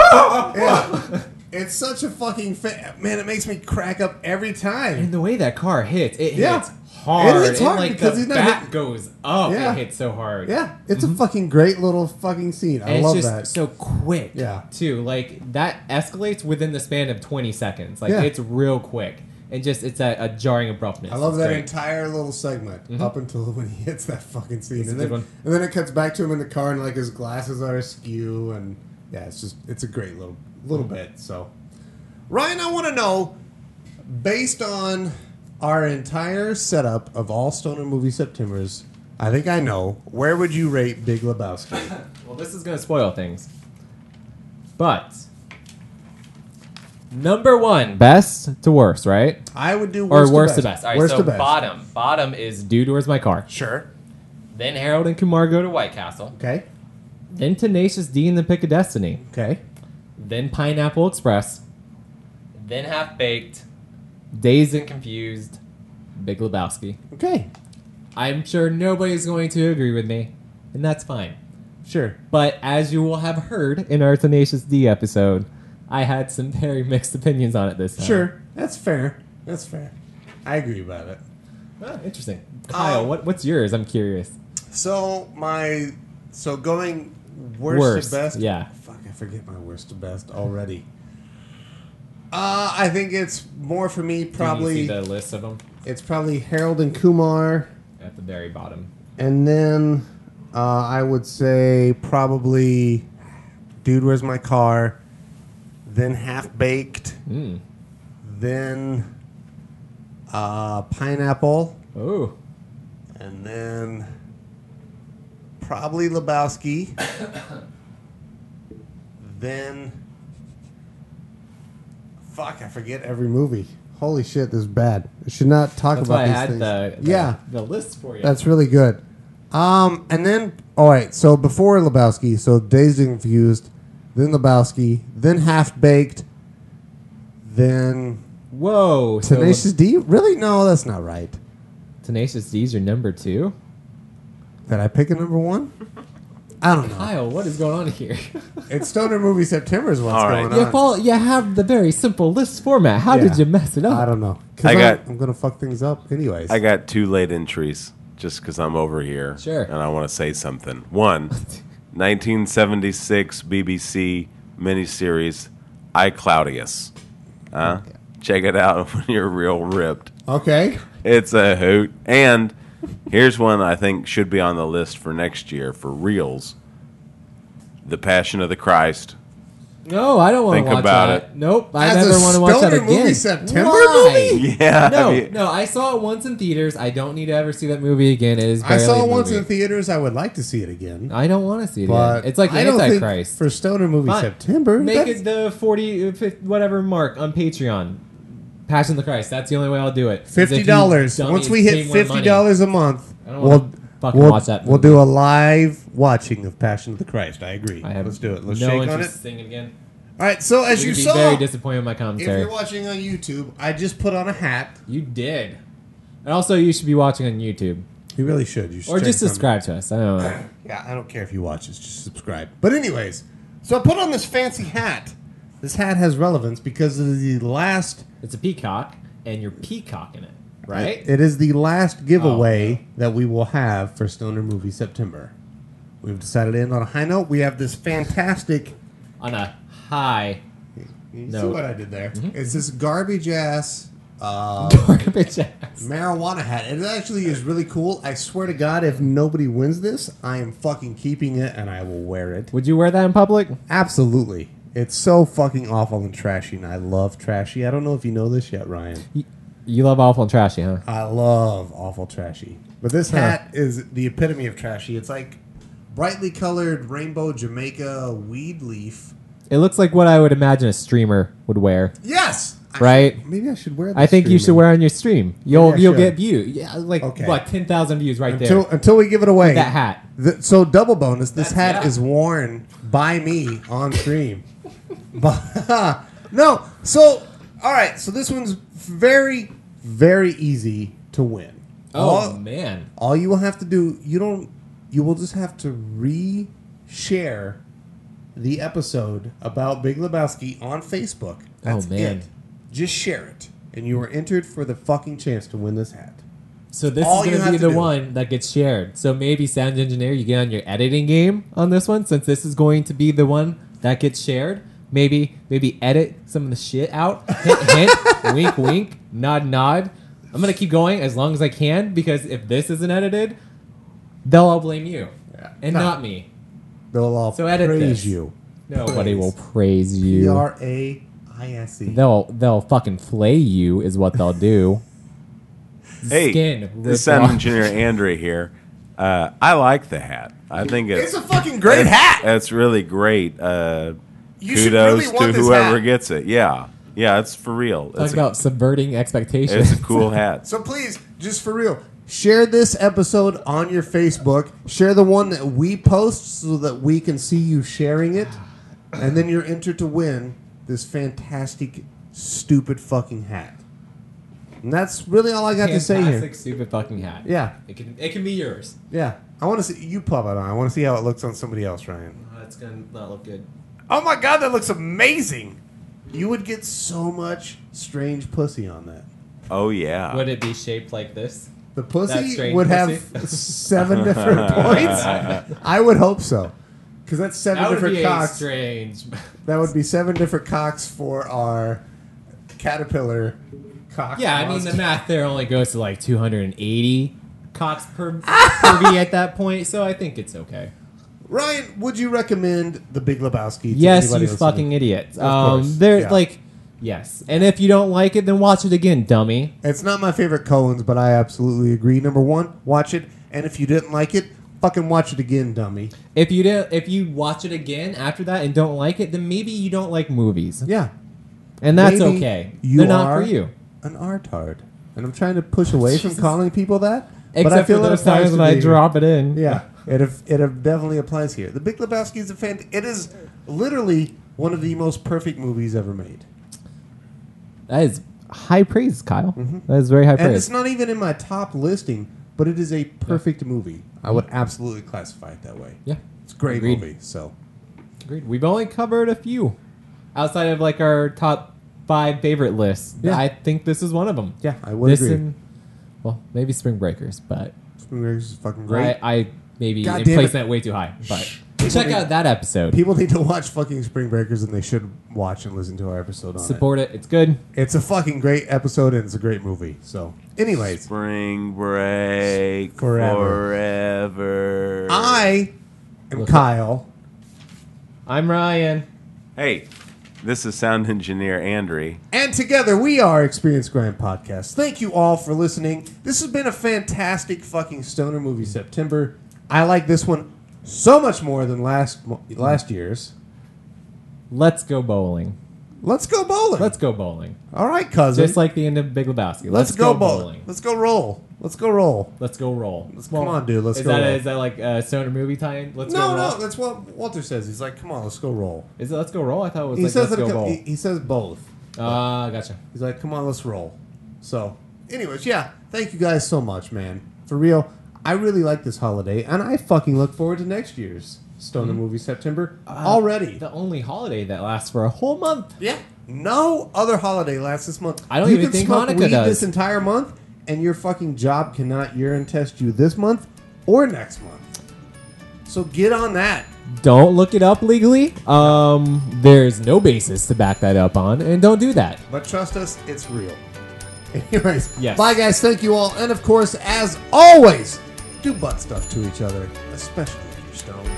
Yeah. It's such a fucking fa- man. It makes me crack up every time. And the way that car hits, it Yeah. hits hard. It hits hard and like because the he's not back hit- goes up. Yeah. It hits so hard. Yeah, it's a fucking great little fucking scene. I And love it's just that. so quick. Yeah. Too. Like that escalates within the span of twenty seconds. Like Yeah. it's real quick. And just it's a, a jarring abruptness. I love It's that great. entire little segment up until when he hits that fucking scene, It's a and good then one. and then it cuts back to him in the car, and like his glasses are askew, and yeah, it's just it's a great little little bit. So, Ryan, I want to know, based on our entire setup of all Stoner Movie Septembers, I think I know, where would you rate Big Lebowski? Well, this is gonna spoil things. But number one, best to worst, right? I would do Or worst, worst to to best. best. All right, worst so to best. bottom. Bottom is Dude, Where's My Car? Sure. Then Harold and Kumar Go to White Castle. Okay. Then Tenacious D and the Pick of Destiny. Okay. Then Pineapple Express. Then Half Baked. Dazed and Confused. Big Lebowski. Okay. I'm sure nobody's going to agree with me, and that's fine. Sure. But as you will have heard in our Tenacious D episode, I had some very mixed opinions on it this time. Sure. That's fair. That's fair. I agree about it. Ah, interesting. Kyle, Um, what, what's yours? I'm curious. So my so going worst, Worst, to best. yeah. Fuck, I forget my worst to best already. Uh, I think it's more for me. Do Probably you see the list of them it's probably Harold and Kumar, at the very bottom? and then uh, I would say probably Dude, Where's My Car? Then Half Baked. Mm. Then uh, Pineapple. Oh, And then probably Lebowski. Then fuck, I forget every movie. Holy shit, this is bad. I should not talk that's about why I these had things. the, the yeah, the list for you. that's really good. Um, and then all right, so before Lebowski, so Dazed and Confused, then Lebowski, then Half Baked, then Whoa, so Tenacious D. Really? No, that's not right. Tenacious D's your number two. Did I pick a number one? I don't know. Kyle, what is going on here? It's Stoner Movie September is what's All right. going you on. follow, you have the very simple list format. How Yeah. did you mess it up? I don't know. 'Cause I I'm- got- I'm going to fuck things up anyways. I got two late entries just because I'm over here. Sure. And I want to say something. One, nineteen seventy-six B B C miniseries, I, Claudius. Huh? Check it out when you're real ripped. Okay. It's a hoot. And here's one I think should be on the list for next year for reals. The Passion of the Christ. No, I don't want to Think watch about that. it. Nope, I As never a want to watch that Stoner again. Movie September Why? movie? Yeah. No, have you- no, I saw it once in theaters. I don't need to ever see that movie again. It is. I barely saw a it once movie. in theaters. I would like to see it again. I don't want to see it But again. It's like I don't think Antichrist. for Stoner Movie Fine. September. Make that's- it the forty, fifty, whatever mark on Patreon. Passion of the Christ. That's the only way I'll do it. Is if Fifty you dollars. dummies Once we pay hit more fifty money. dollars a month, I don't we'll wanna fucking we'll, watch that we'll movie. do a live watching of Passion of the Christ. I agree. I have Let's do it. Let's no shake on interest it. in seeing it again. All right, so as You're you gonna be saw, very disappointed with my if commentary. you're watching on YouTube, I just put on a hat. You did. And also, you should be watching on YouTube. You really should. You should Or check just some- subscribe to us. I don't know. Yeah, I don't care if you watch this. Just subscribe. But anyways, so I put on this fancy hat. This hat has relevance because it is the last. It's a peacock, and you're peacocking it, right? It is the last giveaway Oh, that we will have for Stoner Movie September. We've decided to end on a high note. We have this fantastic. On a high You see note. what I did there? It's this garbage ass uh, garbage ass. marijuana hat. It actually is really cool. I swear to God, if nobody wins this, I am fucking keeping it and I will wear it. Would you wear that in public? Absolutely. It's so fucking awful and trashy, and I love trashy. I don't know if you know this yet, Ryan. You, you love awful and trashy, huh? I love awful trashy. But this Huh. hat is the epitome of trashy. It's like brightly colored rainbow Jamaica weed leaf. It looks like what I would imagine a streamer would wear. Yes! I Right? should- maybe I should wear this. I think you should streaming. wear on your stream. You'll I you'll should. get view. Yeah, like Okay. what ten thousand views right Until, there. until we give it away. That hat. The, so double bonus, this That's- hat yeah. is worn by me on stream. But, no, so all right, so this one's very, very easy to win. Oh all, man. all you will have to do, you don't, you will just have to re-share the episode about Big Lebowski on Facebook. That's Oh, man. it. Just share it, and you are entered for the fucking chance to win this hat. So this All is you going to have be to the do- one that gets shared. So maybe sound engineer, you get on your editing game on this one, since this is going to be the one that gets shared. Maybe maybe edit some of the shit out. Hint, hint, wink, wink, nod, nod. I'm gonna keep going as long as I can because if this isn't edited, they'll all blame you Yeah. and No. not me. They'll all So edit praise this. you. Nobody Praise. will praise P you. R A I S E. They'll they'll fucking flay you is what they'll do. Hey, Skin this ripped sound off. engineer Andre here. Uh, I like the hat. I think it's, It's a fucking great it's, hat. It's really great. Uh, You should kudos really want to this whoever hat. gets it. Yeah, yeah, it's for real. Talk It's a, about subverting expectations. it's a cool hat. So please, just for real, share this episode on your Facebook. Share the one that we post so that we can see you sharing it. And then you're entered to win this fantastic, stupid fucking hat. And that's really all I got to say Fantastic, here. stupid fucking hat. Yeah, It can it can be yours. yeah. I want to see you pop it on. I want to see how it looks on somebody else, Ryan. Oh, that's gonna not look good. Oh my god, that looks amazing. You would get so much strange pussy on that. Oh yeah. Would it be shaped like this? The That pussy strange would pussy? have seven different points. I would hope so. Because that's seven That would different be cocks. strange. That would be seven different cocks for our caterpillar cock. Yeah, I mean the monster. math there only goes to like two hundred eighty cocks per per bee at that point, so I think it's okay. Ryan, would you recommend The Big Lebowski to Yes, anybody you listening? fucking idiots. Of Um, course, they're yeah. like, yes, and if you don't like it, then watch it again, dummy. It's not my favorite Coens, but I absolutely agree. Number one, watch it. And if you didn't like it, fucking watch it again, dummy. If you did, if you watch it again after that and don't like it, then maybe you don't like movies, Yeah. and that's Maybe okay. you They're not are for you. An artard. And I'm trying to push away from calling people that. but I Except feel for it those applies times to when I me. drop it in. Yeah, it have, it have definitely applies here. The Big Lebowski is a fan. It is literally one of the most perfect movies ever made, That is high praise, Kyle. Mhm. That is very high and praise. it's not even in my top listing. But it is a perfect movie. I would absolutely classify it that way. Yeah, It's a great Agreed. movie. So agreed. We've only covered a few outside of like our top five favorite lists. Yeah. I think this is one of them. yeah, I would This agree. and well, maybe Spring Breakers, but Spring Breakers is fucking great. I, I maybe God am damn placing it. that way too high. But People check need- out that episode. People need to watch fucking Spring Breakers, and they should watch and listen to our episode on it. Support it. It's good. It's a fucking great episode, and it's a great movie. So, anyways, Spring break Forever. forever. I am Look- Kyle. I'm Ryan. Hey, this is sound engineer Andre. And together we are Experience Grind Podcast. Thank you all for listening. This has been a fantastic fucking stoner movie September. I like this one so much more than last mo- last year's. Let's go bowling. Let's go bowling. Let's go bowling. all right, cousin. Just like the end of Big Lebowski. Let's, go, bowling. Let's go roll. Let's go roll. Let's go roll. Let's, come on, dude. Let's is go that roll. is that like a stoner movie tie-in? Let's no, go roll. no, that's what Walter says. He's like, come on, let's go roll. Is it let's go roll? I thought it was He like says let's it a go cou- roll. he, he says both. Ah, uh, gotcha. He's like, come on, let's roll. So, anyways, yeah, thank you guys so much, man. For real, I really like this holiday, and I fucking look forward to next year's Stoner Mm-hmm. Movie September Uh, already. The only holiday that lasts for a whole month. Yeah, no other holiday lasts this month. I don't you even can think smoke Hanukkah weed does. this entire month, and your fucking job cannot urine test you this month or next month. So get on that. Don't look it up legally. Um, there's no basis to back that up on, and don't do that. But trust us, it's real. Anyways, Yes. bye guys, thank you all. And of course, as always, do butt stuff to each other, especially if you're stoned.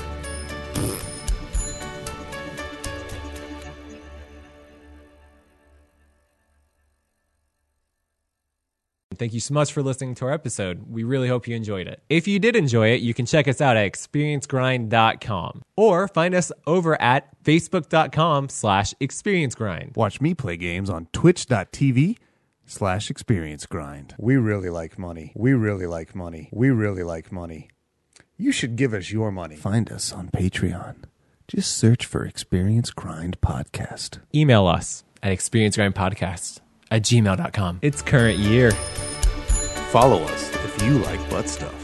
Thank you so much for listening to our episode. We really hope you enjoyed it. If you did enjoy it, you can check us out at experience grind dot com or find us over at facebook dot com slash experiencegrind. Watch me play games on twitch dot t v slash experience grind. We really like money. We really like money. We really like money. You should give us your money. Find us on Patreon. Just search for Experience Grind Podcast. Email us at experiencegrindpodcast at gmail dot com. It's current year. Follow us if you like butt stuff.